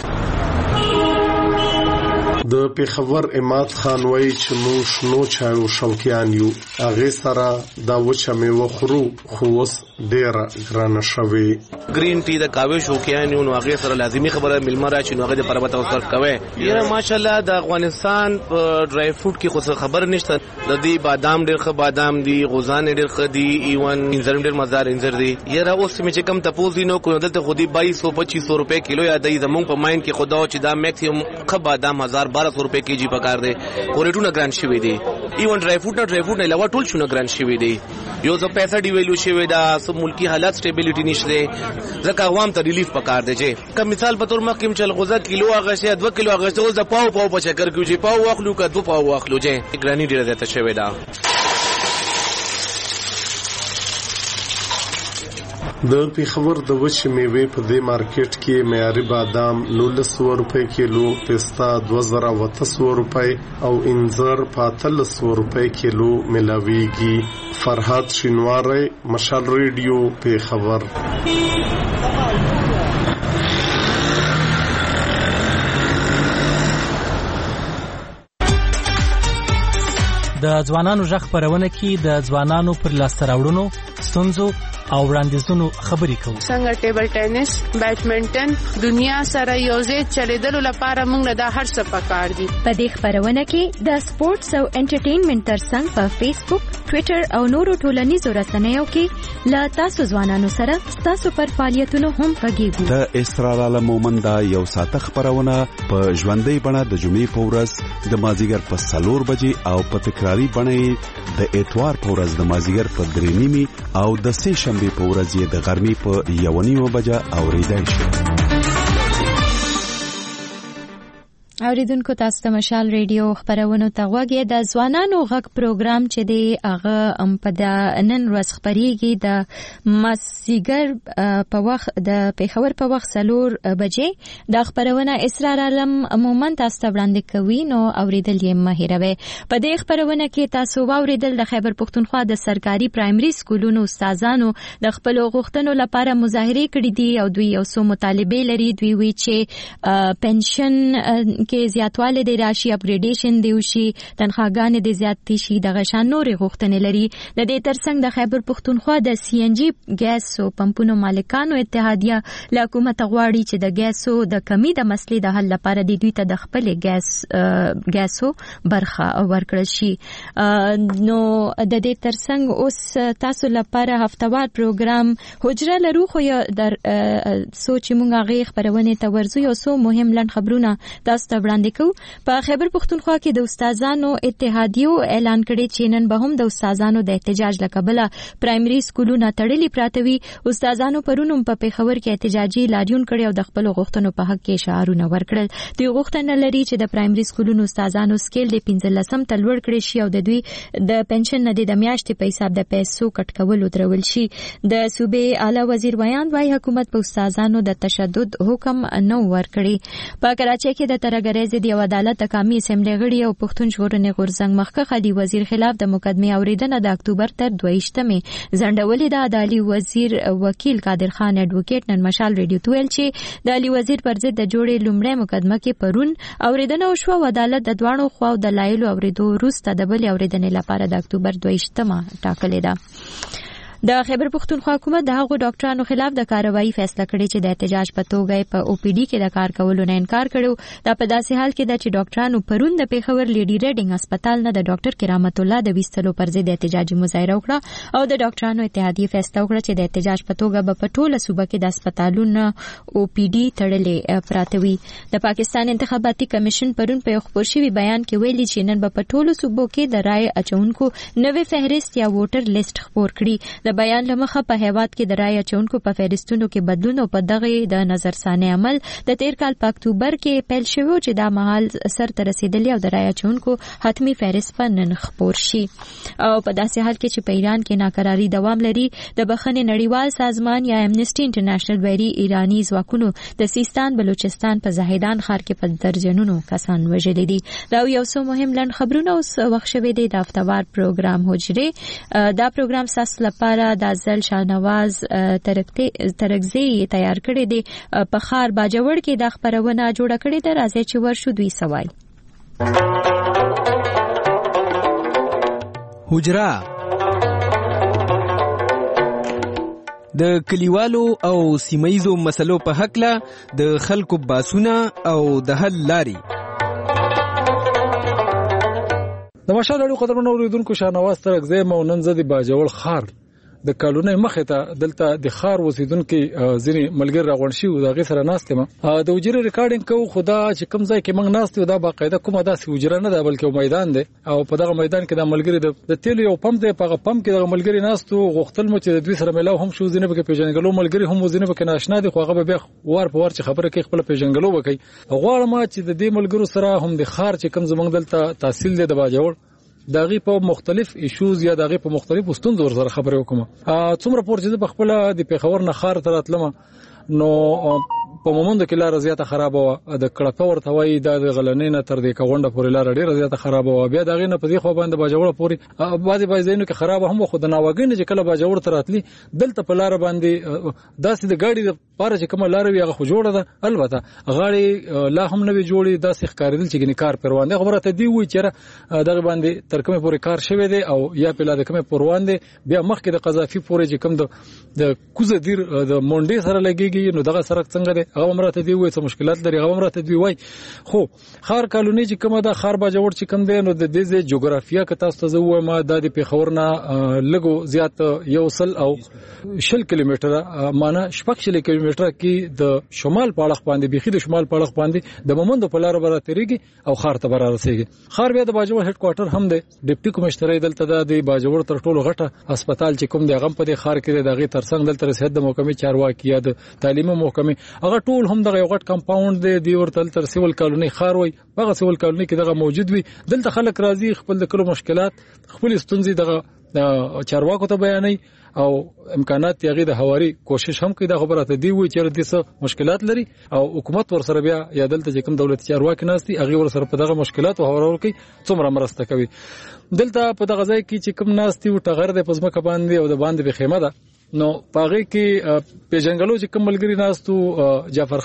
د پیښور اماد خان وایي چې موږ شنو چایو شوقیان یو. هغې سره دا وچه میوه خورو خو اوس ډېره ګرانه شوې. ګرین ټي د قهوې شوقیان یو، نو هغې سره لازمي خبره میلمه راشي نو هغې دپاره به توصل کوی. یاره ماشاءالله د افغانستان په ډرای فروټ کې خو څه خبر نشته. د دې بادام ډېر ښه بادام دي، غوزان ډېر ښه دي، ایون انځر ډېر مزدار انځر دي. یاره اوس مې چې کم تپوس دي نو کو دلته خو دې 2200-2500 روپۍ کیلو یادوي. زمونږ په ماینډ کې خو دا چې دا میکسیمم ښه بادام 1200 روپۍ کېجي پکار دی. خو ریټونه ګران شوي دي. ایون ډرای فروټ نه علاوه ټول شونه ګران شوي دي. یو څه پیسې ډیویلو شوي دا، سب ملکی حالات سټیبیلیټي نشته، ځکه عوام ته ریلیف پکار دی. چې کوم مثال په تور مخکې چل غوزه کیلو اغشته 2 کیلو اغشته اوس د پاو په چکر کې چې پاو واخلو که 2 پاو واخلو چې ګرانی ډیره زیاته شوي ده. د پیښور د وچې میوې په دې مارکیټ کې معیاري بادام 1900 روپۍ کیلو، پستا 2800 روپۍ او انځر په 1300 روپۍ کیلو ملاویږي. فرهاد شینواری، مشال ریډیو، پیښور. د ځوانانو ژغ خپرونه کې د ځوانانو پر لاسته راوړنو، ستونزو او وړاندیزونو خبرې کوو. څنګه ټیبل ټینس، بیډمنټن دنیا سره یوځای چلیدلو لپاره موږ له دا هر څه پکار دي. په دې خبرونه کې د سپورتس او انټرټینمنټ ترڅنګ په فیسبوک، ټوئیټر او نورو ټولنیزو رسنیو کې له تاسو ځوانانو سره تاسو پر فعالیتونو هم غږیږو. د اسرار عالم مومند یو ساعته خبرونه په ژوندۍ بڼه د جمعې په ورځ د مازیګر په 4 بجې او په تکراری بڼه د اتوار په ورځ د مازیګر په 3:30 او د سه شنبه په ورځ یې د غرمې په 1:30 بجې اوریدل شي. اوریدونکو تاسو ته مشال ریډیو خبرونه ته غوږی. د ځوانانو غږ پروګرام چې دی هغه په د نن ورځ خبريږي د مازیګر په وخت د پیښور په وخت 4 بجې. د خبرونه اسرار عالم مومند تاسو ته وړاندې کوي، نو اوریدل یې مه هیروئ. په دې خبرونه کې تاسو واوریدل د خیبر پښتونخوا د سرکاري پرایمري سکولونو استادانو د خپل غوښتنو لپاره مظاهره کړې دي او دوی یو څو مطالبه لري. دوی وی چې پنشن کې زیاتواله دی راشي، اپګریډیشن دی وشي، تنخواګانې دی زیاتې شي، دغه شان نورې غوښتنې لري. د دې ترڅنګ د خیبر پښتونخوا د سی ان جی ګیس او پمپونو مالکانو اتحادیه له حکومت غواړي چې د ګیسو د کمی د مسلې د حل لپاره د دوی ته د خپل ګیسو برخه ورکړل شي. نو د دې ترڅنګ اوس تاسو لپاره هفتوار پروګرام حجره لرو، خو در سوچ مونږه غي خبرونه ته ورزو یو څو مهم لن خبرونه تاسو ته وړاندې کوو. په خیبر پښتونخوا کې د استادانو اتحادیو اعلان کړی چې نن به هم د استادانو د احتجاج لکبله پرایمري سکولونه تړلي پراته وي. استادانو پرونم په پیښور کې احتجاجي لاریون کړی او د خپل غوښتنو په حق کې شعارونه ورکړل. دوی غوښتنه لري چې د پرایمري سکولونو استادانو سکیل د 15 ته لوړ کړي شي او د دوی د پنشن نه د میاشتې په حساب د پیسو کټ کول درول شي. د صوبې اعلی وزیر ویان وايي حکومت په استادانو د تشدد حکم نه ورکړي. په کراچۍ کې د ترګریز د یو عدالت قومي اسمبلی غړي او پښتون ژغورنې غورځنګ مخکښ علي وزیر خلاف د مقدمې اوریدنه د اکتوبر تر 22مې ځنډولې ده. د علي وزیر وکیل قادر خان اډوکیټ نن مشال ریډیو ته ویل چې د علي وزیر پر ضد د جوړې لومړی مقدمه کې پرون اوریدنه وشوه او عدالت د دوانو خواو د لایلو اوریدو وروسته د بل اوریدنې لپاره د اکتوبر 22مه ټاکلې ده. د خیبر پښتونخوا حکومت د هغو ډاکټرانو خلاف د کاروایی فیصله کړې چې د احتجاج په توګه په او پی ډي کې د کار کولو نه انکار کړو. دا په داسې حال کې ده چې ډاکټرانو پرون د پیښور لیډي ریډینګ هسپتال نه د ډاکټر کرامت الله د ویستلو پر ضد احتجاجي مظاهره وکړه او د ډاکټرانو اتحادیې فیصله وکړه چې د احتجاج په توګه په ټوله صوبه کې د هسپتالونو او پی ډي تړلې پراته وي. د پاکستان انتخاباتي کمیشن پرون په یو خبر شوی بیان کې ویلي چې نن په ټولو صوبو کې د رای اچونکو نوې فهرست یا ووټر لیست خبر کړي. د بیان لمخه په هیواد کې د رای اچونکو په فهرستونو کې بدلون او په دغه د نظرثانه عمل د تیر کال په اکتوبر کې پیل شوی چې دا مهال سر ته رسیدلی او د رای اچونکو حتمی فهرست په نن خبر شي. او په داسې حال کې چې په ایران کې ناکراری دوام لري، د بخښنې نړیوال سازمان یا امنیسټي انټرنیشنل ویلي ایرانی ځواکونو د سیستان بلوچستان په زاهدان ښار کې په درجنونو کسان وژلي دي. دا یو څو مهم لن خبرونه اوس وخت شوی دی د هفتوار پروګرام حجره. دا پروګرام ساس لپاره د ځل شاهنواز ترکزی تیار کړی دی. په خار باجوړ کې د خبرونه جوړه کړې ده. راځي چې ورشو دوی سوای حجره د کلیوالو او سیمایزو مسلو په حق له د خلکو باسونه او د حل لاري. د مشال اړو قدرمنو اوریدونکو شاهنواز ترکزی مو نن زدي باجوړ خار د کالونې مخه ته دلته د خار وسیدونکو ځینی ملګری راغون شي او دغه سره ناشته ما د وجره ریکارډینګ کو خدا چې کوم ځای کې موږ ناشته دا باقاعده کومه داسې وجره نه ده بلکې میدان دی او په دغه میدان کې د ملګری د تیل یو پمپ دی. په پمپ کې د ملګری ناشته غوښتل مو چې د دوی سره ملاو هم شو ځینې به پیژنګلو ملګری هم ځینې به ناشنا دي خو هغه به وار په وار چې خبره کوي خپل پیژنګلو وکي. غواړم چې د دې ملګرو سره هم د خار چې کوم زمنګ دلته تحصیل دی د باجوړ داغي په مختلف ایشوز یا داغي په مختلف ستونزو سره خبرې وکم. څومره پور چې په خپل د پیښور نه خار تر اتلم نو په مومند کې لار زیاته خراب و د کړه ورته وای د غلنې نه تر دې کونډه پورې لار ډیره زیاته خراب و. بیا داغي نه په دې خو باندې باجوړ پورې بعضی بایزینو کې خراب هم خو د ناوګین چې کله باجوړ تر اتلی دلته په لار باندې داسې د ګاډي د پاره چې کوم لار وی هغه خو جوړه ده. البته غاړي لا هم نه وی جوړي داسې ښکارېدل چې ګنې کار پروان دی. خبره ته دی وی چې دغه باندې تر کومه پورې کار شوی دی او یا په لاده کومه پروان دی. بیا مخکې د قذافي پورې چې کوم د کوزه دیر د مونډي سره لګيږي نو دغه سره څنګه دی هغه مرته دی وی څه مشکلات لري هغه مرته دی وای. خو خار کالونی چې کومه د خار باجوړ چې کوم دی نو د دې جغرافیه که تاسو ته زو ما د پیښور نه لګو زیات یو سل او 10 کیلومتره معنا 16 کیلومتره کې د شمال پاړخ باندې بيخي د شمال پاړخ باندې د مومند په لار بره تیریږي او خار ته بره رسیږي. خار بیا د باجوړ هډ کوارټر هم دی. ډیپټي کمشنر دلته د باجوړ تر ټولو غټه هسپتال چې کوم دی غم په خار کې دغه ترڅنګ دلته رسید د محکمې چارواکي یا د تعلیمي محکمې هغه ټول هم دغه غټ کمپاوند دی ورته تر سیول کالونی خار وي. هغه سیول کالونی کې دغه موجود وي. دلته خلک راځي خپل د کلو مشکلات خپل ستونزې دغه چارواکو ته بیانوي او امکانات یې د هواري کوشش هم کوي. دا خبره ته دی وي چې د څه مشکلات لري او حکومت ور سره بیا یا دلته چې کوم دولت چارواکي ناشتي هغه ور سره په دغه مشکلات او هوارول کوي څومره مرسته کوي. دلته په دغه ځای کې چې کوم ناشتي او ټغر د پزماکه باندې او د باندې به خیمه ده نو پاغه کې پیژنګلو چې کوم ملګری ناستو جعفر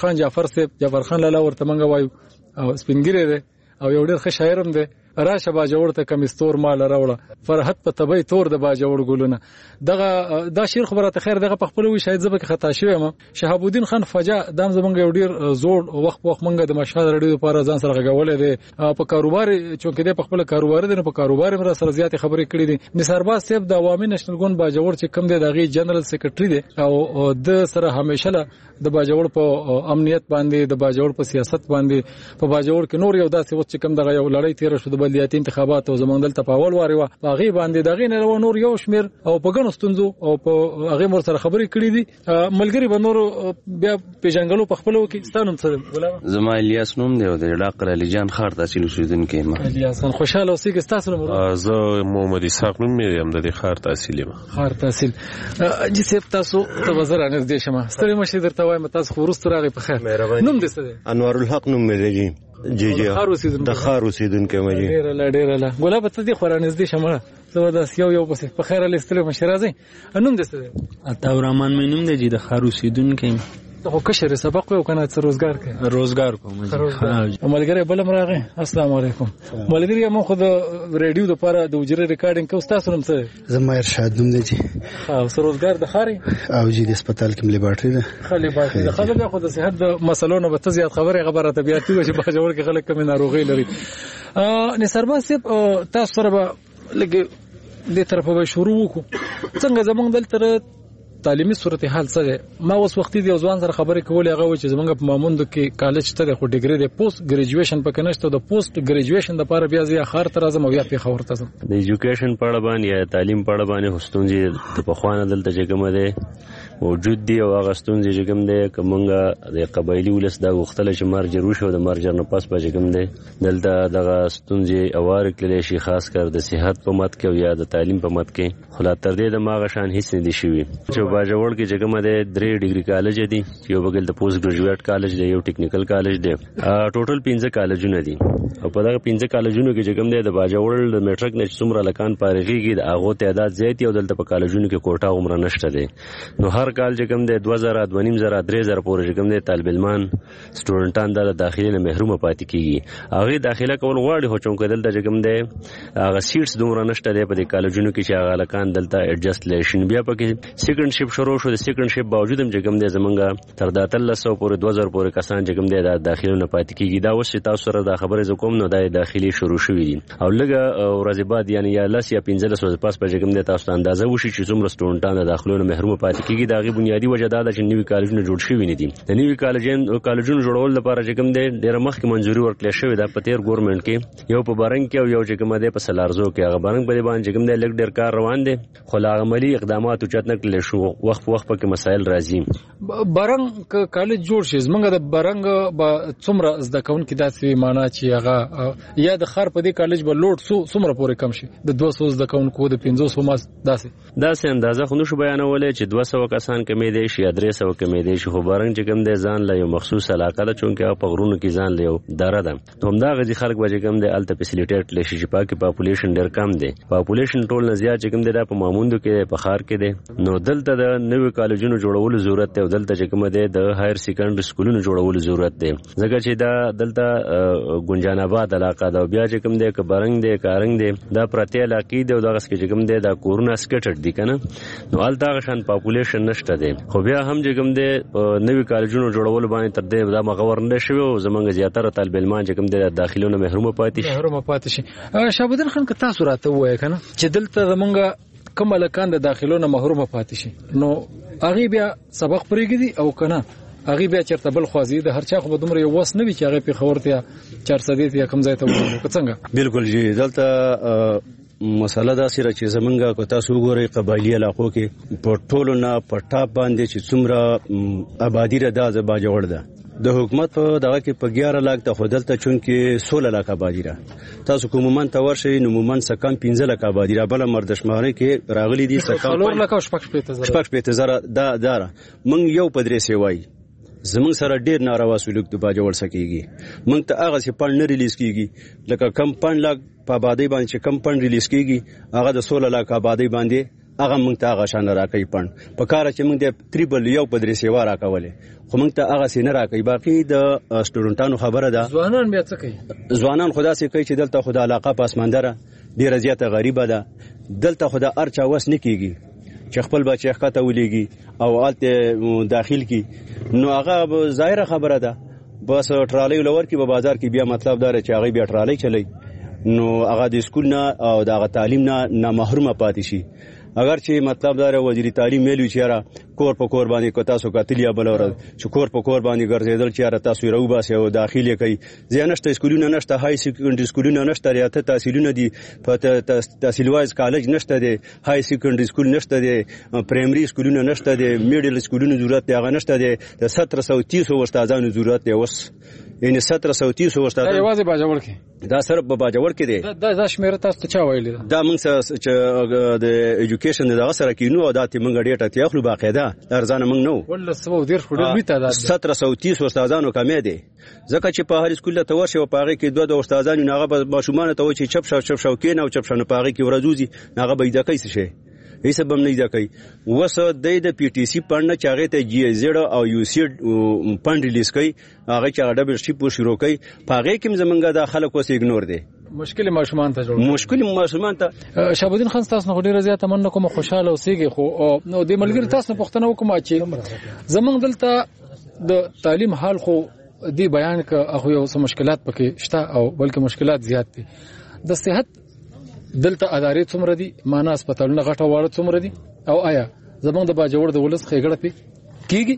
خان لالا ورته منګ وایو او سپینګری دی او یو ډېر ښه شاعر هم دی راشه باجوړ ته کمیستور مال راوړه فرحت په تبي تور د باجوړ ګلونه دغه دا شعر خبره ته خیر دغه په خپل وی شاید زبه کې خطا شوی ما شهاب الدین خان فجا دام زمونږ یو ډیر زوړ وخت منګه د مشهد رډیو لپاره ځان سره غوولې دي په کاروبار چونکې د په خپل کاروبار دي په کاروبار مر سره زیات خبرې کړې دي نثارباز صاحب د عوامي نېشنل ګوند باجوړ چې کم دی دغه جنرال سیکریټري دی او د سره همیشه د باجوړ په امنیت باندې د باجوړ په سیاست باندې په باجوړ کې نور یو داسې وخت چې کم دغه یو لړۍ تیر شو د بلدیاتي انتخابات او زمونږ دلته په اول واره باغې باندې دغه نه نور یو شمیر او په ګڼو ستونزو او په هغه مر سره خبرې کړې دي ملګری به نور بیا پیژنګلو په خپل کې ستانم سره زما الیاس نوم دی او د علاقه علي جان خار تحصیل اوسیدونکو یم الیاس خان خوشاله اوسئ چې تاسو نوم زه محمد اسحاق نوم یم د خار تحصیل یم خار تحصیل چې سپ تاسو ته وزر انځ دې شمه ستړي مشه درته وایم تاسو خورست راغی په خیر نوم دې څه دی انوار الحق نوم مې دی جی د خار اوسیدونکو یم جی ډیر لا ګلاب ته دې خورانځ دې شمه زه د یو په خیر لستلې مشرازي نوم دې څه دی عطا الرحمن مې نوم دی د خار اوسیدونکو یم خو کشر سبق یو کنه څه روزګار کوم ملګری بلم راغی السلام علیکم ملګری مو خو د ریډیو لپاره د وجره ریکارډینګ کو تاسو نوم څه زما ارشاد نوم دی جی او څه روزګار د خاري او جی د هسپتال کې لیبارټری ده لیبارټری د خلک خو د صحت د مسلو نه به زیات خبره طبيعتي و چې باجوړ کې خلک کم ناروغي لري نثارباز صاحب تاسو سره به لګي د طرفه به شروع وکړو څنګه زمونږ دلته تعلیمي صورتحال څه ده ما اوس وختي د ځوان سره خبرې کولې هغه چې زمونږ په ماموند کې کالج ته خو ډیګري د پوسټ ګریجویشن پکې نشته د پوسټ ګریجویشن لپاره بیا ځای خار تر ازم او یا په خبر تاسو د ایجوکیشن په اړه باندې یا تعلیم په اړه باندې هستونځي د پخوانه دلته چې کوم ده موجود دي او هغه ستونزې چې کوم ده کومه د قبایلی ولس دا غختل چې مرجر وشو د مرجر نه پاس پځ کوم ده دلته دغه ستونزې اوار کړي شي خاص کر د صحت په مت کې یا د تعلیم په مت کې خلا تر دې د ماغه شان هیڅ نه دي شوی چې باجوړ کې چې کومه ده 3 ډیګري کالج دي یو بغل د پوسټ ګریجویټ کالج دی یو ټیکنیکل کالج دی ټوټل 15 کالجونه دي او په دغه 15 کالجونو کې چې کوم ده د باجوړ د میټرک نه څومره لکان پارغيږي د هغه تعداد زیات او دلته په کالجونو کې کوټه عمر نشته دي نو هر کال چې کوم ده 2000 2000 3000 پورې چې کوم ده طالب علمان سټوډنټان د داخلي نه محروم پاتې کیږي هغه داخله کول غواړي خو چون کېدل د چې کوم ده هغه سیټس دومره نشته دي په دې کالجونو کې چې هغه لکان دلته ایڈجسټ لیشن بیا پکې سیکنډ شپ شروع شو د سیکنډ شپ باوجود هم چې کوم ده زمونږ تر 1300 پورې 2000 پورې کسان چې کوم ده د داخلي نه پاتې کیږي دا اوس تاسو سره د خبرې ز کوم نو د داخلي شروع شوې دي او لګه ورځې بعد یعنی یا لس یا 1500 پاس په چې کوم ده تاسو اندازه وشي چې څومره سټوډنټان د داخلو نه محروم پاتې کیږي دا غي بنیادی وجه دا چې نوی کالجونه جوړ شوي نه دي د نوی کالجونو جوړول لپاره چې کوم ده ډیره مخکې منځوري ورکړل شوې ده په تیر ګورنمنت کې یو په بارنګ کې او یو چې کوم ده په سلارزو کې هغه بارنګ په باندې چې کوم ده لګ ډیر کار روان دي خو لا عملی اقدامات اوچت نه کړل شو وخت پکې مسایل راځي بارنګ کالج جوړ شي زمونږ د بارنګ به څومره زده کوونکي داسې معنا چې هغه یا د خار په دې کالج به لوډ څومره پورې کم شي د 200 زده کوونکو د 500 ماس داسې اندازه خو نشو بیانولای چې 200 کسان کمې دي شي 300 کمې دي شي خو بارنګ چې کوم ده ځان له یو مخصوص علاقه ده چونکه هغه په غرونو کې ځان له یو دره ده ته هم دا غزي خلک به کوم ده الته فیسیلیټیټ لشي چې پاکي پاپولیشن ډیر کم دی پاپولیشن ټول نه زیات چې کوم ده په ماموندو کې په خار کې ده نو دلته د نوې کالجونو جوړولو ضرورت دی دلته چې کوم ده د هایر سیکنډري سکولونو جوړولو ضرورت دی ځکه چې دا دلته ګنجان آباد علاقه ده بیا چې کوم ده ک بارنګ ده کارنګ ده دا پرته علاقې ده دغه چې کوم ده د کورونا سکټډ دي کنه نو الته غشن پاپولیشن نشته دی خو بیا هم چې کوم ده نوې کالجونو جوړول باندې تر دې دا مغور نه شوی او زمونږ زیاتره طالب علمان چې کوم ده داخليونه محروم پاتې شي شهاب الدین خان که تاسو راته وایې کنه چې دلته زمونږ کوم لکان د داخليونه محروم پاتې شي نو هغه بیا سبق پرېږدي او کنه هغه بیا چرته بل خوازي د هر چا خو دومره یو وس نه وي چې هغه په خبرتیا 400 یا کم ځای ته وایي څنګه بالکل جی دلته مسله دا سره چې زمونږه کو تاسو وګورئ قبایلی علاقو کې په ټولو نه په ټاپ باندې چې څومره آبادی را ده زبا جوړ ده د حکومت په دغه کې په 11 لک ته خودلته چونکې 16 لک آبادی را تاسو کومن ته ورشي نو مومن سکم 15 لک آبادی را بل مردشماري کې راغلي دي سکم 4 لک او شپږ پېته زره دا دار مونږ یو پدریسي وای زمونږ سره ډیر ناروا سلوک د باجوړ سکیږي مونږ ته هغه څه پړ نه ریلیز کیږي لکه کم پړ لک په آبادی باندې کم پړ ریلیز کیږي هغه د 16 لک آبادی باندې هغه موږ ته هغه شان راکوي پند په کار چې موږ د تریبل یو په درې سیوا راکولې خو موږ ته هغه سینه راکوي. باقي د سټوډنټانو خبره ده ځوانان بیا څه کوي؟ ځوانان خدا سي کوي چې دلته خدا علاقه پاسماندره ډیره زیاته غریبه ده. دلته خدا ارچا وس نه کیږي چې خپل بچی ښکته ولېږي او آلته داخل کی نو هغه ظاهره خبره ده. بس ټرالۍ لور کې په بازار کې بیا مطلب دار چې هغه بیا ټرالۍ چلی نو هغه د سکول نه او د تعلیم نه محروم پاتې شي. اگر چې مطلب دار وزیر تعلیم ویلو چې را کور په کور باندې کو تاسو کتلیا بلور چې کور په کور باندې ګرځیدل چې را تاسو راو باسي او داخلي کوي ځانشته سکولونه نشته های سیکنډري سکولونه نشته ریاته تحصیلونه دي په تحصیل وایز کالج نشته دي های سیکنډري سکول نشته دي پرایمري سکولونه نشته دي میډل سکولونه ضرورت دی هغه نشته دي د 1730 استادانو ضرورت دی وس یعنی 1730 استادان دا یوازې باجوړ کې دا صرف په باجوړ کې دی. دا شمیره تاسو ته چا ویلی دا موږ چې د ایجوکیشن دغه سره کینو او دا ته موږ ډیټه تیاخلو باقاعده ارزانه موږ نو ول 710 خوري میته دا 1730 استادانو کمې دي ځکه چې په هر سکول ته ورشي او پاغه کې دوه استادانو ناغه ماشومان ته و چې چپ شاو کې نه او چپ شنه پاغه کې ورزوزي ناغه به د کیسه شي هیڅ بم نه دی کوي. وسه د پی ټی سی پاند چاغه ته جی زیډ او یو سی پاند ریلیز کوي هغه چې ډبل شي پو شروع کوي پاغه کې زمونږه د خلکو سي اګنور دي مشکل ماشومان ته جوړ مشکل ماشومان ته. شهابالدین خان تاسو نه ډیره زیاته مننه کوم خوشاله اوسېږي خو نو د ملګری تاسو پوښتنه وکم چې زمونږ دلته د تعلیم حال خو دی بیان ک اخو یو څه مشکلات پکې شته او بلکې مشکلات زیات دي. د صحت دلته ادارې څومره دي معنا هسپتالونه غټه واړه څومره دي او آیا زمونږ د باجوړ د ولس خېګړه پی کیږي؟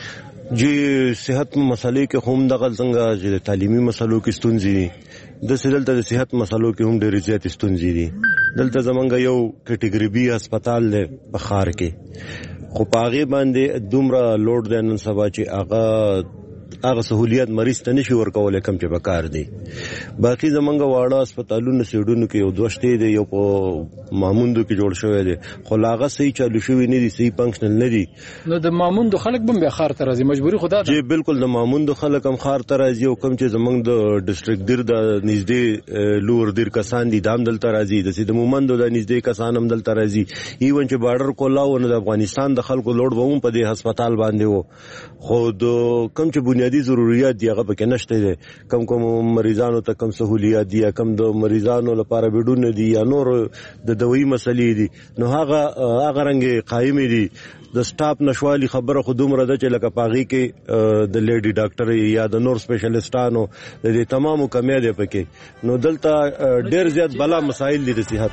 جی صحت مسلې کې هم دغه څنګه چې تعلیمي مسلو کې ستونزې د دلته د صحت مسلو کې هم ډېرې زیاتې ستونزې دي. دلته زمونږ یو کټګوري بي هسپتال دی په ښار کې خو په هغې باندې دومره لوډ دی نن سبا چې هغه سہولیت مریض ته نشي ورکولای کم چې بکار دي. باقي زمونږ واړه هسپتالونه سیډونو کې یو دوشته دي یو په ماموندو کې جوړ شوی دی خو لاغه صحیح چالو شوی نه دي صحیح فنکشنل نه دي. نو د ماموندو خلک بم به خار تر راځي مجبوری خدا جی بالکل د ماموندو خلک هم خار تر راځي او کم چې زمونږ د ډیسټریکټ دیر د نږدې لور دیر کسان دي دام دلته راځي د سید مومندو د نږدې کسان هم دلته راځي ایون چې بارډر کولاو نه د افغانستان د خلکو لوړ ووم په دې هسپتال باندې وو خو د کم چې بنیادی ضرورت دی هغه پکې نشته دي. کم مریضانو ته کم سہولیات دي کم د مریضانو لپاره بیډونه دي یا نور د دوی مسلې دي نو هغه رنګ قائم دي. د سټاپ نشوالي خبره خو دومره ده چې لکه پاغي کې د لیډي ډاکټر یا د نور سپیشلیسټانو د تمامو کمې ده پکې نو دلته ډېر زیات بلا مسایل دي د صحت.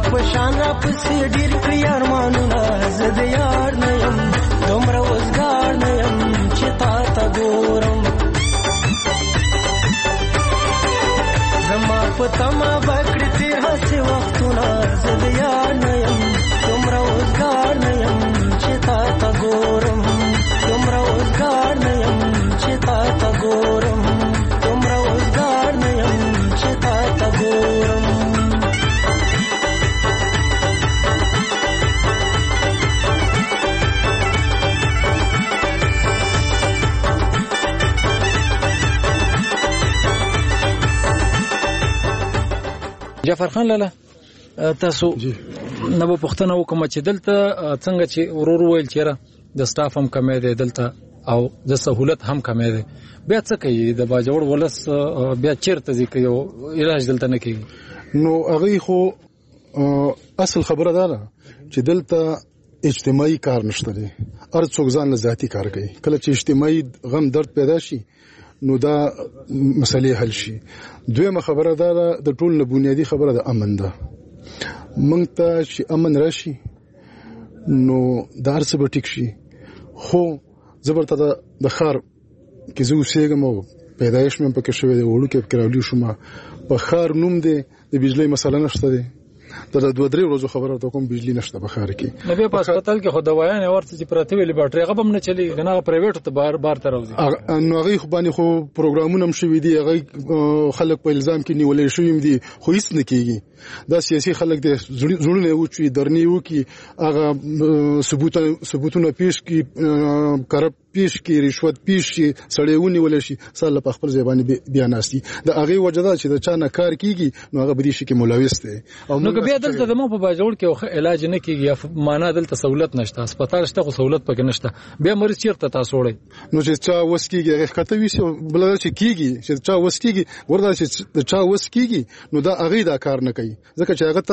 پشان را پسې ډېر کړي ارمانونه زه د یار نه یم دومره وزګار نه یم چې تا ته ګورم زما په تمه به کړي تېر هسې وختونه زه د یار نه یم دومره وزګار نه یم چې تا ته ګورم دومره وزګار نه یم چې تا ته ګورم دومره وزګار نه یم چې تا ته ګورم جعفر خان لاله تاسو نو پښتنه وکم چې دلته څنګه چې ورور ویل چیرې د سټاف هم کمې دی دلته او د سہولت هم کمې دی بیا څه کوي د باجوړ ولس بیا چیرته ځي کوي علاج دلته نه کوي نو هغه خو اصل خبره ده چې دلته اجتماعي کار نشته دی هر څوک ځان له ذاتی کار کوي کله چې اجتماعي غم درد پیدا شي نو دا مسلې حل شي دویمه خبره ده د ټول نه بنیادی خبره ده امن ده مونږ ته چې امن راشي نو دا هر څه به ټیک شي خو زبرته د خار کې زه اوسېږم او پیدایش مې پکې شوې ده وړو کې راولي شوم په خار نوم دی د بجلی مسله نشته دی دا 2-3 ورځې خبره ته کوم بجلی نشته په خار کې نو په هسپتال کې خو دوايان ورته چې پراته ویلې باټري هغه هم نه چلی غنا پرایویټ ته بار ته راوځي نو هغه خو باندې خو پروګرامونه هم شوي دي هغه خلک په الزام کې نیولې شوی دي خو هیڅ نه کیږي دا سیاسي خلک دي زړونه وچوي درنی وکي هغه ثبوتونه پیش کی کرپ پیش کی رشوت پیش کی سړیونی ولې شي سره په خپل ځبانه بیان استي دا هغه وجدا چې د چا نه کار کیږي نو هغه بدی شي کې ملوث دی نو بیا دلته د مو په باجوړ کې علاج نه کیږي معنا دلته سہولت نشته هسپتال شته خو سہولت پکې نشته بیا مریض چیرته تاسو وړي نو چې چا وسکیږي هغه کته وی چې بل چې کیږي چې چا وسکیږي وردا چې چا وسکیږي نو دا هغه دا کار نه کوي ځکه چې هغه ته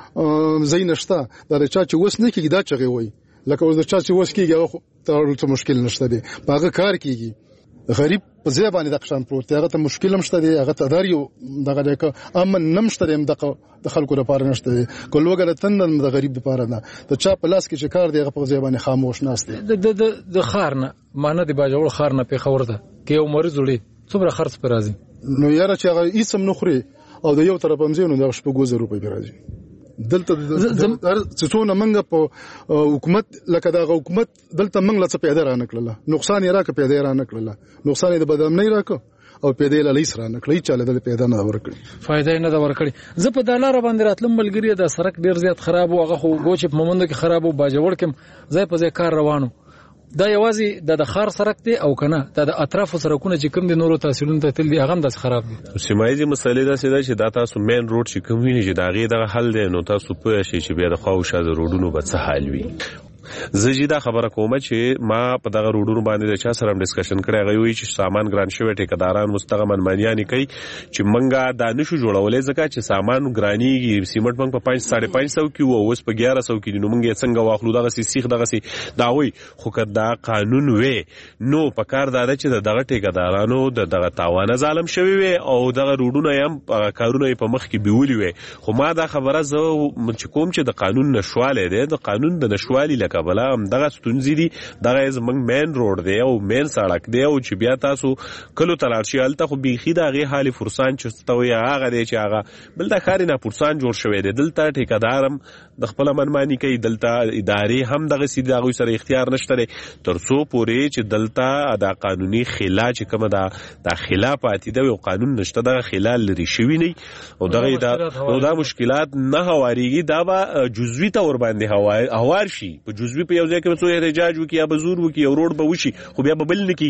زین نشته دا چا چې وس نه کیږي دا چغي وای لکه اوس چا چې وس کیږي هغه ته مشکل نشته دی هغه کار کیږي غریب په ځای باندې د قشان پروت هغه ته مشکل هم شته دی هغه ته داریو دغه دغه امن نمشته دی د خلکو لپاره نشته دی کولوګره تندن د غریب لپاره نه ته چا په لاس کې چې کار دی هغه په ځای باندې خاموش ناشته د خارنه معنی دی باجوړ خارنه په خبره ده کې یو مریض وړي څومره خرڅ پر راځي نو یاره چې هغه هیڅم نه خوري او د یو طرف هم زینو د 100,000 روپۍ راځي دلته څونه منګه په حکومت لکه دا حکومت دلته منګ لڅ پیدا را نکړه نقصان یې راکه پیدا را نکړه نقصان یې د بدام نه راکه او پیدا یې لایس را نکړي چاله د پیدا نه ورکړي فائدې نه دا ورکړي زه په دلار باندې راتلم ملګری دا سرک ډیر زیات خراب او هغه خو ګوچ په مومند کې خراب او باجوړ کې ځای په ځای کار روانو دا یوازې د خار سرک دی او کنه د اطراف سرکونه چې کوم د نورو تحصیلونو ته تل دي هغه هم د خراب دي سیمایي مسلې دا سیده چې دا تاسو مین روډ چې کوم ویني چې دا غي د حل دی نو تاسو په شي چې بیا د خواوشه د روډونو به څه حل وي زه دا خبره کوم چې ما په دغه روډونو باندې د چا سره ډیسکشن کړی غوي چې سامان ګران شوی ټیکداران مستغمن مانیانی کوي چې منګه د نشو جوړولې ځکه چې سامان ګرانیږي سیمټ منګ په 5.5 کې او اوس په 1100 کې نو منګه څنګه واخلو دغه سیخ دغه سي دا وي خو کدا قانون وې نو په کار دا چې دغه ټیکدارانو دغه تاوانه ظالم شوی وي او دغه روډونه هم کارونه په مخ کې بیولي وي خو ما دا خبره زه چې کوم چې د قانون نشواله ده د قانون د نشوالي کابل هم دغه ستونزې دي دغه زمنګ مین روډ دی او مین سړک دی او چې بیا تاسو کلو تلارشي الته خو بيخي دغه حالي فرسان چستوي هغه دی چې هغه بل د خارینه فرسان جوړ شوی دی دلته ټیکدارم د خپل منمانی کوي دلته ادارې هم دغه سیده غوي سره اختیار نشته ترڅو پورې چې دلته د قانوني خلاف چې کومه د خلاف اتیده او قانون نشته دغه خلال لري شوی نه او دغه دا مشکلات نه هواريږي دا به جزوي تور باندې هوار شي په جزوي په یو ځای کې څو احتجاج وکي یا بزور وکي او روډ به وشي خو بیا به بل نه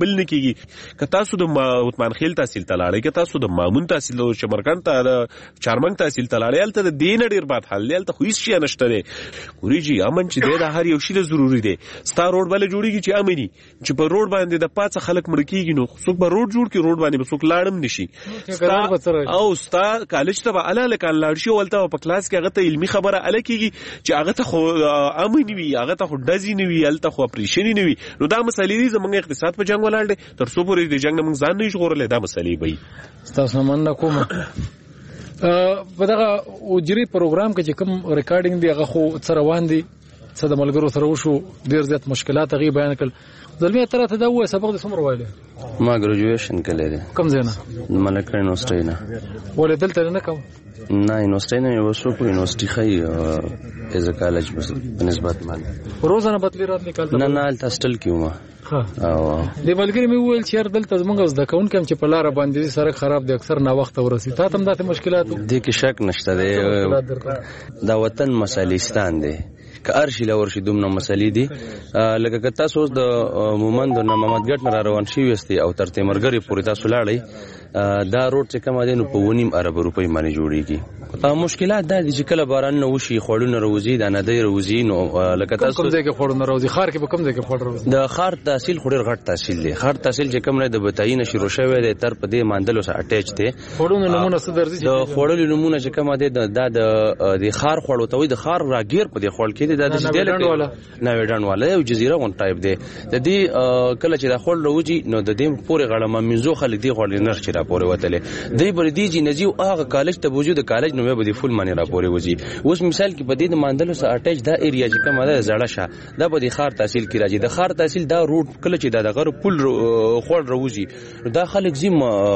کیږي که تاسو د عثمان خیل تحصیل تلاړی که تاسو د مامون تحصیل او چمرکان ته چارمنګ تحصیل تلاړی الته د دین ډیر بات حل الته خو هیڅ شي نشته دی ګوريږي امن چې د هر یو شی ضروری دی ستا روډ بل جوړیږي چې امني چې په روډ باندې د پاتې خلک مړ کیږي نو څوک به روډ جوړ کی روډ باندې به څوک لاړم نشي او ستا کالج ته به الاله کال لاړ شي ولته په کلاس کې هغه ته علمي خبره اله کیږي چې هغه ته خو امني وي هغه ته خو دزي نه وي الته خو اپریشن نه وي نو دا مسلې دي زمونږ اقتصاد په جنگ ولاړ دي تر څو پورې د جنگ نه موږ ځان نه ژغورل دا مسلې وي تاسو مننه کوم په دغه اجري پروګرام کې چې کوم ریکارډینګ دی هغه خو څه روان دي څه د ملګرو سره وشو ډیر زیات مشکلات هغه بیان کړل زلمی تر ته دا وای سبق د څومره وایله ما ګریجویشن کړی دی کوم ځای نه ملک یونیورسيټی نه ولې دلته نه کوم نه یونیورسيټی نه یو څو په یونیورسيټی خي از کالج په نسبت باندې روزانه بدلی رات نکال نه نه تاسټل کیوما او د ملګری مې وویل چې دلته زمونږ زده کوونکي هم چې په لار باندې سړک خراب دي اکثر نا وخت ورسي تا هم داسې مشکلات دي کې شک نشته دی دا وطن مسالستان دی که ارشي لور شي دومره مسلې دي لکه که تاسو د مومند نه محمدګټ نه روان شي وستي او تر تیمرګری پورې تاسو لاړی دا روډ چې کوم دی نو په 1.5 ارب روپۍ باندې جوړیږي مشکلات دا دي چې کله باران نه وشي خړونه روزي دا نه دی روزي نو لکه تاسو کوم ځای کې خړونه روزي خار کې به کوم ځای کې خړ روزي د خار تحصیل خړیر غټ تحصیل دی خار تحصیل چې کوم نه د بتاینه شروع شوی دی تر په دې ماندلو سره اٹیچ دی خړونه نمونه څه درځي د خړلو نمونه چې کوم دی د خار خړو ته وي د خار راګیر په دې خړل کې دی د دې نه وډان والا یو جزیره غون ټایپ دی د دې کله چې د خړل روزي نو د دې پورې غړم منځو خلک دی خړل نه چې را پورې وتلې دی بر دی جی نجیو هغه کالج ته وجود کالج نو به دی فول مانی را پورې وځي اوس مثال کې په دې ماندلو سره اٹیچ دا ایریا چې کومه ده زړه شه دا به د خار تحصیل کې راځي د خار تحصیل دا روډ کله چې دا غره پول خړل روزي دا خلک زم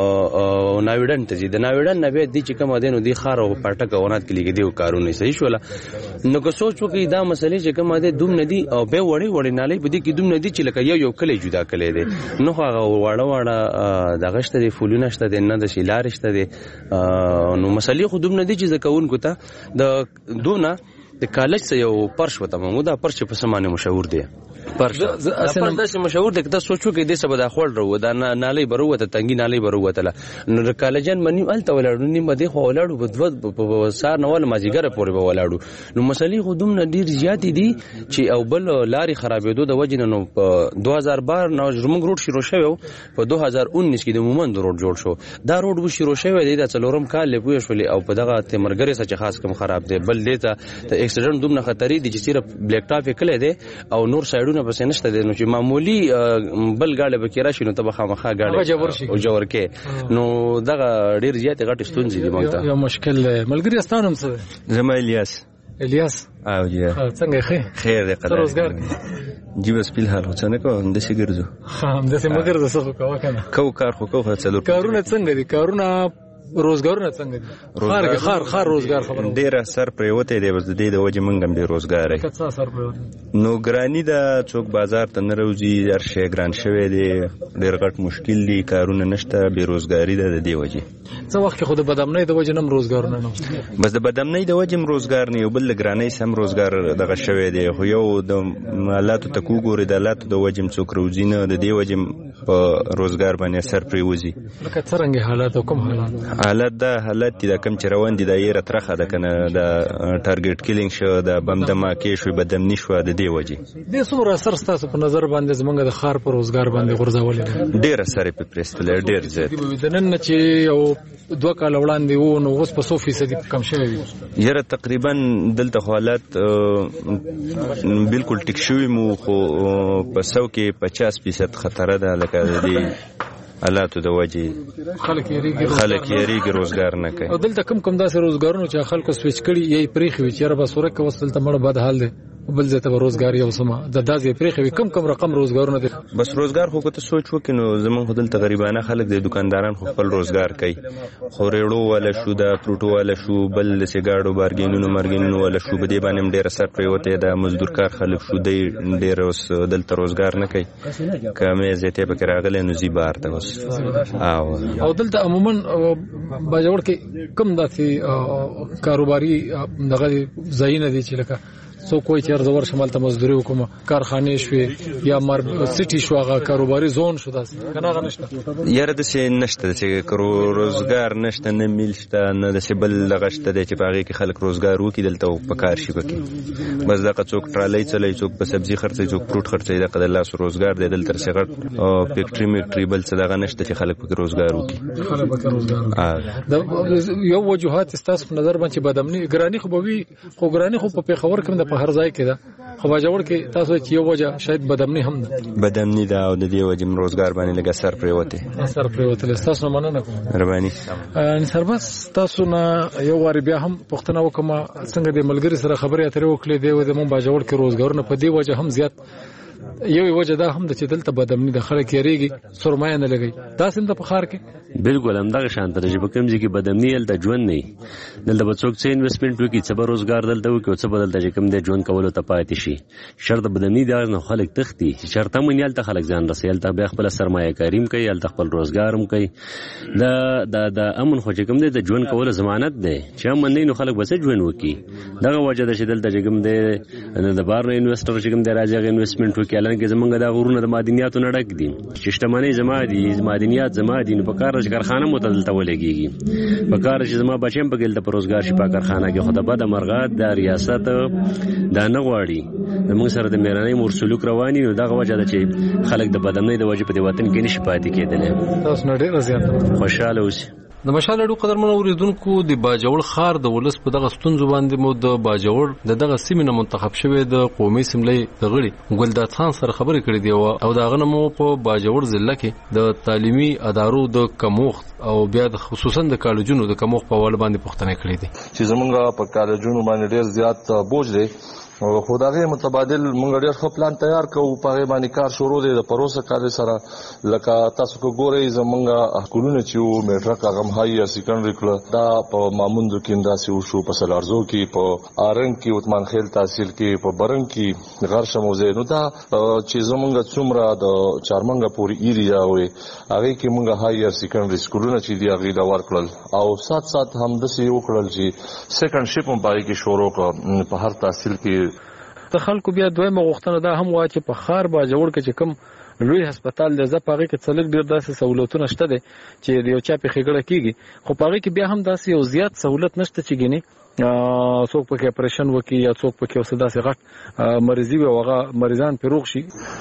ناویډن ته دي د ناویډن نه به دي چې کومه ده نو دی خار او پټه کونات کې لګي دی کارونه صحیح شول نو که سوچ وکړي دا مسلې چې کومه ده دوم ندي او به وړي نالي بده کې دوم ندي چې لکه یو کلی جدا کلی دی نو هغه وړه دغه شته دی فولونه شته دی نه د شیلار شته دی نو مسلې خو دوم ندي چې زکون کوته د دونه د کالج څخه یو پرش وته مو دا پرش په سمانه مشهور دی پرش داسې مشهور دی که تاسو سوچو کې دې سبا د خړ ورو دا نالي بروته تنګي نالي بروته نو د کالجن منی الته ولاړو نیم بده خو ولاړو په سار نوال ماجیګره پورې به ولاړو نو مسلې خو دوم ډیر زیات دي چې او بل لاري خرابېدو د وجنه نو په 2012 نو زموږ روډ شروع شوی په 2019 کې د مومند روډ جوړ شو دا روډ و شروع شوی دی د څلورم کال له پوه شولې او په دغه تیمرګری سره خاص کم خراب دی بل دیته د اکسیډنټ دومره خطرې دي چې صرف بلیک ټاپ کله دی او نور سایډونه پس نشته دی نو چې معمولی بل گاډي به کېرا شي نو ته خامخا گاډي او جوړ کې نو دغه ډیر زیات غټ ستونزې دي مونږ ته یو مشکل ملګری استانم څه زما الیاس او جی څنګه خیر دی قدر روزګار جی بس په حال څنګه کو د څه ګرځو هم د څه مګر د څه کو کنه کار خو څلور کارونه څنګه دي کارونه روزګارونه څنګه دي خار روزګار خبره ډیره سر پریوته دی بس د دې د وجه منګم به روزګار څه سر پریوته نو ګرانی دا څوک بازار ته نه روزي هر شی ګران شوی دی ډیر غټ مشکل دی کارونه نشته به روزګاری ده د دې وجه څه وخت خو د بدامنۍ د وجه نم روزګارونه نه بس د بدامنۍ د وجه روزګار نه یو بل ګرانی سم روزګار دغه شوی دی خو یو د مالاتو تکو ګوري د لاتو د وجه څوک روزي نه د دې وجه په روزګار باندې سر پریوزي لکه څنګه حالات کوم حالت دا حالت دي د کم چې روان دي د یره ترخه د کنه د ټارګټ کیلینګ شو د بم دماکې شو بدمنی شو د دی وجه د څومره اثر ستاسو په نظر باندې زمونږ د خار پر روزګار باندې غورځولې ډیر اثر په پرستل ډیر زیات د نن چې او 2 کال وړاندې وو نو اوس په 100% کم شوی یره تقریبا دلته حالت بالکل ټیک شوی مو خو په 100 کې 50% خطر ده لکه دی حالاتو د وجه خلک یریږي روزګار نه کوي او دلته کم داسې روزګارونه چې خلکو سویچ کړي یې پریخي وي چې رب سورک وصل ته مړ بد حال دی بل ځای ته روزګار یو سما د دازې پریخي وي کم رقم روزګارونه دي بس روزګار خو ته سوچ وکړو زمونږ دلته غریبانه خلک د دکانداران خو خپل روزګار کوي خو ریړو ولا شو د فروټو ولا شو بل سیګاړو بارګینونو مرګینونو ولا شو بده باندې ډیر اثر پریوته د مزدور کار خلک شو دی ډیر اوس دلته روزګار نه کوي کمه زیاته به راغله نو زی بار ته اوس او دلته عموما باجوړ کې کم داسې کاروباري دغه ځایونه دي چې لکه سو کوئی چیر زور شمال ته مزدوري وکم کارخانه شوي یا مر سټي شو هغه کاروباري زون شو داس کنه غنښت یاره د څه نشته چې روزګار نشته نه میلشته نه د سبل لغشته د چې باغې کې خلک روزګار وکي دلته په کار شي وکي بس دا څوک ټرالي چلای څوک په سبزي خرڅي څوک فروټ خرڅي د قدر الله سره روزګار دی دلته څنګه فیکټری میکټری بل څه دغه نشته چې خلک په روزګار وکي خلک په روزګار دا یو وجوهات ستاسو په نظر باندې بدامني ګرانی خو به وي خو ګرانی خو په خبر کوم د په هر ځای کې دا خو باجوړ کې تاسو چې یو وجه شاید بدامني هم ده بدامني ده او د دې وجه روزګار باندې لګ سر پریوته تاسو مننه کوم مهرباني ان سربس تاسو نه یو واری بیا هم پښتنه وکم څنګه د ملګری سره خبرې اترې وکړې دی و د مون باجوړ کې روزګار نه په دې وجه هم زیات یو وجه دا هم د چې دلته بدامني د خلک یریږي سرمایه نه لګي دا سم د فخر کې بالکل هم دغه شان ته چې په کوم ځای کې بدامني ال د ژوند نه دلته به څوک څه انویسټمنټ وکړي څه به روزګار دلته وکړي او څه به دلته چې کوم د ژوند کولو ته پاتې شي شرط بدامني دا نه خلک تختی شرط هم نه ته خلک ځان رسېل ته بیا خپل سرمایه کاریم کوي ال خپل روزګار هم کوي د امن خو چې کوم د ژوند کولو ضمانت دی چې هم نه نو خلک به څه ژوند وکړي دغه وجه د چې دلته چې کوم د بار نه انویسټر چې کوم د راځي انویسټمنټ وکړي الان کې زمونږ د غرونه د معدنیاتو نه ډک دي چې شتمنۍ زما دي معدنیات زما دي نو په کار چې کارخانه متدلته ولګيږي په کار چې زما بچیم په ګل د روزګار شي په کارخانه کې خدای بد مرغات د ریاست دا نه غواړي موږ سره د میرانې مرسلوک رواني نو دغه وجه ده چې خلک د بدامنۍ د وجه په دې وطن کې نشي پاتې کېدل تاسو نه ډیر زیات خوشاله اوسئ د مشال اډو قدرمن اوریدونکو د باجوړ خار د ولس په دغه ستونزو باندې مو د باجوړ دغه سیمه منتخب شوی د قومي سملې د غړي ګلداد خان سره خبرې کړې دی او دا غنمو په باجوړ ضلع کې د تعلیمي ادارو د کموخت او بیا د خصوصا د کالجونو د کموخت په ول باندې پوښتنه کړې دي چې زمونږ په کالجونو باندې ډیر زیات بوج دی او خدای متبادل مونږ ډیر خپل پلان تیار کوو په باندې کار شروع دی د پروسه کار سره لکه تاسو کو ګورئ زمونږ کولونه چې میټرک هغه هاي سیکنډری کړه دا په ماموندو کې انداسي وشو په سلارزو کې په آرنګ کې عثمان خیل تحصیل کې په برنګ کې غرشه موزه نو دا چې زمونږ څومره د چارمنګ پوری ایریا وي هغه کې مونږ هاي سیکنډری سکولونه چې دی هغه دا ورکړل او سات هم د سی وکړل چې سیکنډ شپ هم پای کې شروع کړ په هر تحصیل کې د خلکو بیا دویمه غوښتنه دا هم وا چې په خار باجوړ کې چې کوم لوی هسپتال د زپاغه کې څلګ ډیر داسې سہولتونه شته دي چې یو چا په خېګړه کیږي خو پاغه کې بیا هم داسې یو زیات سہولت نشته چې ګینه څوک په اپریشن وکي یا څوک په کې وسدا سي غټ مریضي او هغه مریضان په روغ شي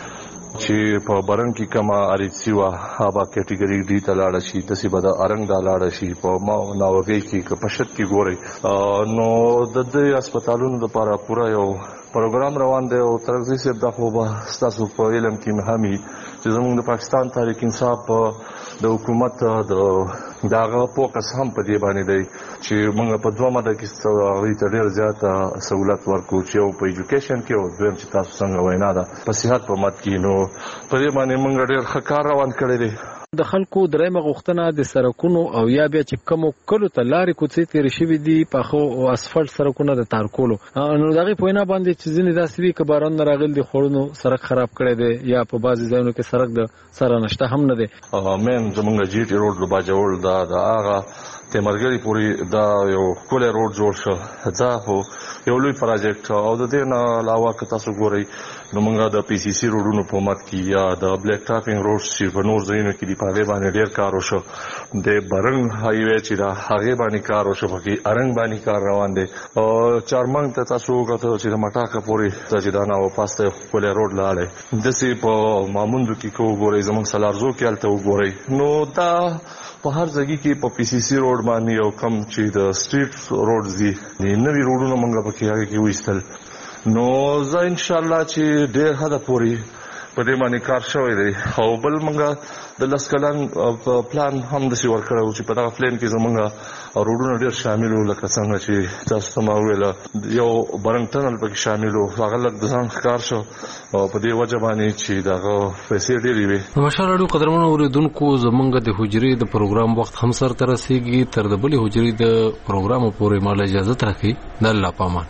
چې په برنګ کې کما اریسی وا هغه کټګوري ډی ته لاړ شي د سی بد ارنګ دا لاړ شي په ما ناوګي کې پښت کې ګوري نو د دې هسپتالونو لپاره پورا یو پروګرام روان دی او ترڅو چې د خو به تاسو په علم کې مهمي چې زموږ د پاکستان تحریک انصاف د حکومت د داغه فوکس هم په دې باندې دی چې موږ په دوه ماده کې غوړي ډېر زیات سہولت ورکو چې په ایجوکیشن کې او دویم چې تاسو څنګه وینا ده په صحت په مت کې نو په دې باندې موږ ډېر ښه کار روان کړی دی د خلکو درېمه غوښتنه د سرکونو او یا بیا چې کوم کلو ته لارې کوڅې تیر شوی دي په خو او اسفلټ سرکونه د تارکولو نو دغه په وینا باندې چې ځینې داسې وی ک باران راغل دي خورونو سرک خراب کړي دي یا په بعضي ځایونو کې سرک د سره نشته هم نه دي مین زمونږ جی ټي روډ د باجوړ دا هغه تمرګری پوری دا یو کوله روډ جوړ شو دا هو یو لوی پروژیکټ او د دې نه علاوه که تاسو ګورئ نو موږ د پی سی سی روډونو په مات کې یا د بلیک ټاپینګ روډ چې په نور ځایونو کې دی په باندې ډیر کار وشو د برنګ هایوي چې دا هغه باندې کار وشو په کې ارنګ باندې کار روان دي او چارمنګ ته تاسو وګورئ چې د مټاکه پوری چې دا نه وپاسته کوله روډ لاله د سی په ماموندو کې کو ګورئ زموږ سلارزو کې الته وګورئ نو دا په هر ځای کې په پی سی سی روډ باندې یو کم چې د سټریټ روډز دي نوې روډونه موږ په کې وېستل نو زه ان شاء الله چې ډېر حد پوري په دې باندې کار شوی دی او بل موږ د لسکلن پلان هم د سی ور کړو چې په دا پلان کې زموږ روډونه ډېر شامل ول لکه څنګه چې تاسو ته ویل یو برنګ ټنل پکې شامل وو هغه لږ د ځان ښکار شو او په دې وجه باندې چې دغه پیسې ډېرې وي ماشاءالله ډېر قدرمن اوریدونکو زمونږ د حجرې د پروګرام وخت هم سر تر رسیدي تر د بلې حجرې د پروګرام پورې مال اجازه راکړي د الله پامان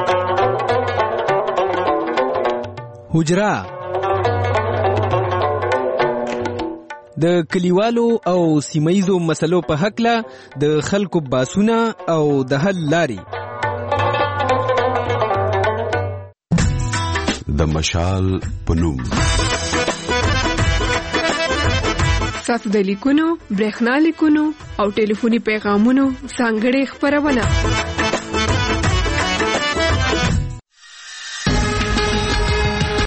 حجره د کلیوالو او سیمایزو مسلو په حق له د خلکو باسونه او د حل لاري د مشال پنوم ساتو د لیکونو برېښنا لیکونو او ټلیفوني پیغامونو څنګه خبرونه